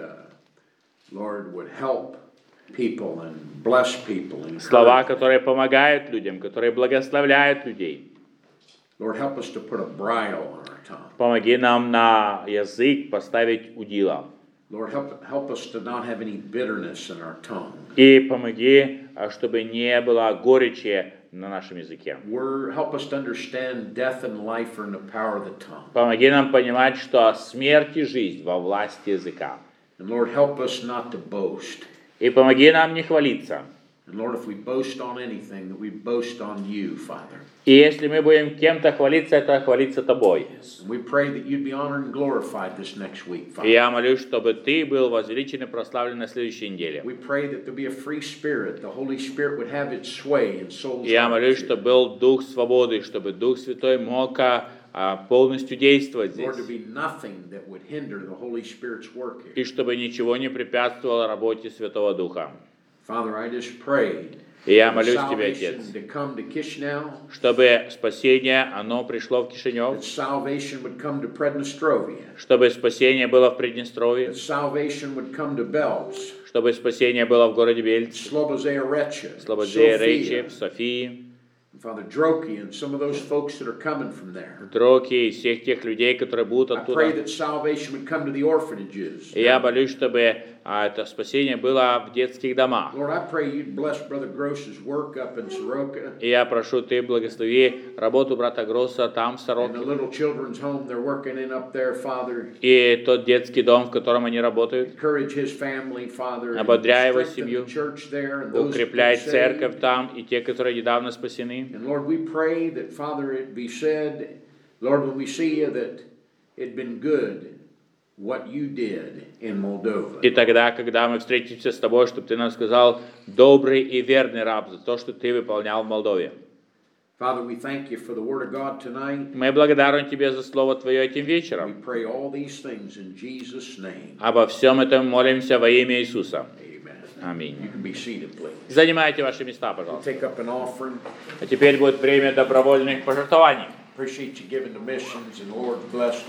Speaker 1: Lord, would help people and bless people and
Speaker 2: слова,
Speaker 1: encourage.
Speaker 2: которые помогают людям, которые благословляют людей.
Speaker 1: Lord, help us to put a bridle on our tongue.
Speaker 2: Помоги нам на язык поставить удила.
Speaker 1: Lord, help us to not have any bitterness in our tongue.
Speaker 2: И помоги, чтобы не было горечи на нашем языке.
Speaker 1: Help us to understand death and life are in the power of the tongue.
Speaker 2: Помоги нам понимать, что смерть и жизнь во власти языка.
Speaker 1: And Lord, help us not to boast.
Speaker 2: И помоги нам не хвалиться.
Speaker 1: And Lord, if we boast on anything, that we boast on you, Father.
Speaker 2: И если мы будем кем-то хвалиться, это хвалиться Тобой.
Speaker 1: And we pray that you'd be honored and glorified this next week,
Speaker 2: И
Speaker 1: Father.
Speaker 2: я молюсь, чтобы Ты был возвеличен и прославлен на следующей неделе.
Speaker 1: We pray that there be a free spirit, the Holy Spirit would have its sway in souls.
Speaker 2: И я молюсь, чтобы был Дух свободы, чтобы Дух Святой мог полностью действовать
Speaker 1: Lord,
Speaker 2: здесь.
Speaker 1: there be nothing that would hinder the Holy Spirit's work here.
Speaker 2: И чтобы ничего не препятствовало работе Святого Духа.
Speaker 1: Father, I just pray
Speaker 2: И я
Speaker 1: for
Speaker 2: молюсь Тебе,
Speaker 1: salvation
Speaker 2: Отец,
Speaker 1: to come to Kishinev,
Speaker 2: чтобы спасение, оно пришло в
Speaker 1: that
Speaker 2: Кишинев,
Speaker 1: salvation would come to Prednestrovia,
Speaker 2: чтобы спасение было в Приднестровье,
Speaker 1: that salvation would come to Belz,
Speaker 2: чтобы спасение было в городе Бельц,
Speaker 1: Slobozea Recha,
Speaker 2: Слободея,
Speaker 1: Sophia,
Speaker 2: Речи, в Софии,
Speaker 1: and Father Droki, and some of those folks that are coming from there.
Speaker 2: в Дроке и всех тех людей, которые будут
Speaker 1: I pray
Speaker 2: оттуда.
Speaker 1: that salvation would come to the orphanages.
Speaker 2: И я молюсь, чтобы это спасение было в детских домах.
Speaker 1: Lord, I pray you'd bless Brother Gross's work up in Soroka,
Speaker 2: И я прошу Ты, благослови работу брата Гросса там, в
Speaker 1: and the
Speaker 2: Сороке,
Speaker 1: little children's home they're working in up there, Father.
Speaker 2: и тот детский дом, в котором они работают.
Speaker 1: Encourage his family, Father. and
Speaker 2: Ободряй его
Speaker 1: strengthen
Speaker 2: семью.
Speaker 1: the church there and those that
Speaker 2: Укрепляй
Speaker 1: are saved.
Speaker 2: церковь там, и те, которые недавно спасены.
Speaker 1: And Lord, we pray that, Father, it be said, Lord, when we see you, that it'd been good what you did in Moldova.
Speaker 2: И тогда, когда мы встретимся с Тобой, чтобы Ты нам сказал, добрый и верный раб, за то, что Ты выполнял в Молдове.
Speaker 1: Father, we thank you for the Word of God tonight.
Speaker 2: Мы благодарны Тебе за Слово Твое этим
Speaker 1: We
Speaker 2: вечером.
Speaker 1: pray all these things in Jesus' name.
Speaker 2: Обо всем этом молимся во имя Иисуса.
Speaker 1: Amen.
Speaker 2: Аминь.
Speaker 1: You can be seated, please.
Speaker 2: Занимайте ваши места, пожалуйста.
Speaker 1: Take up an offering.
Speaker 2: А теперь будет время добровольных пожертвований.
Speaker 1: Appreciate you giving to missions, and Lord bless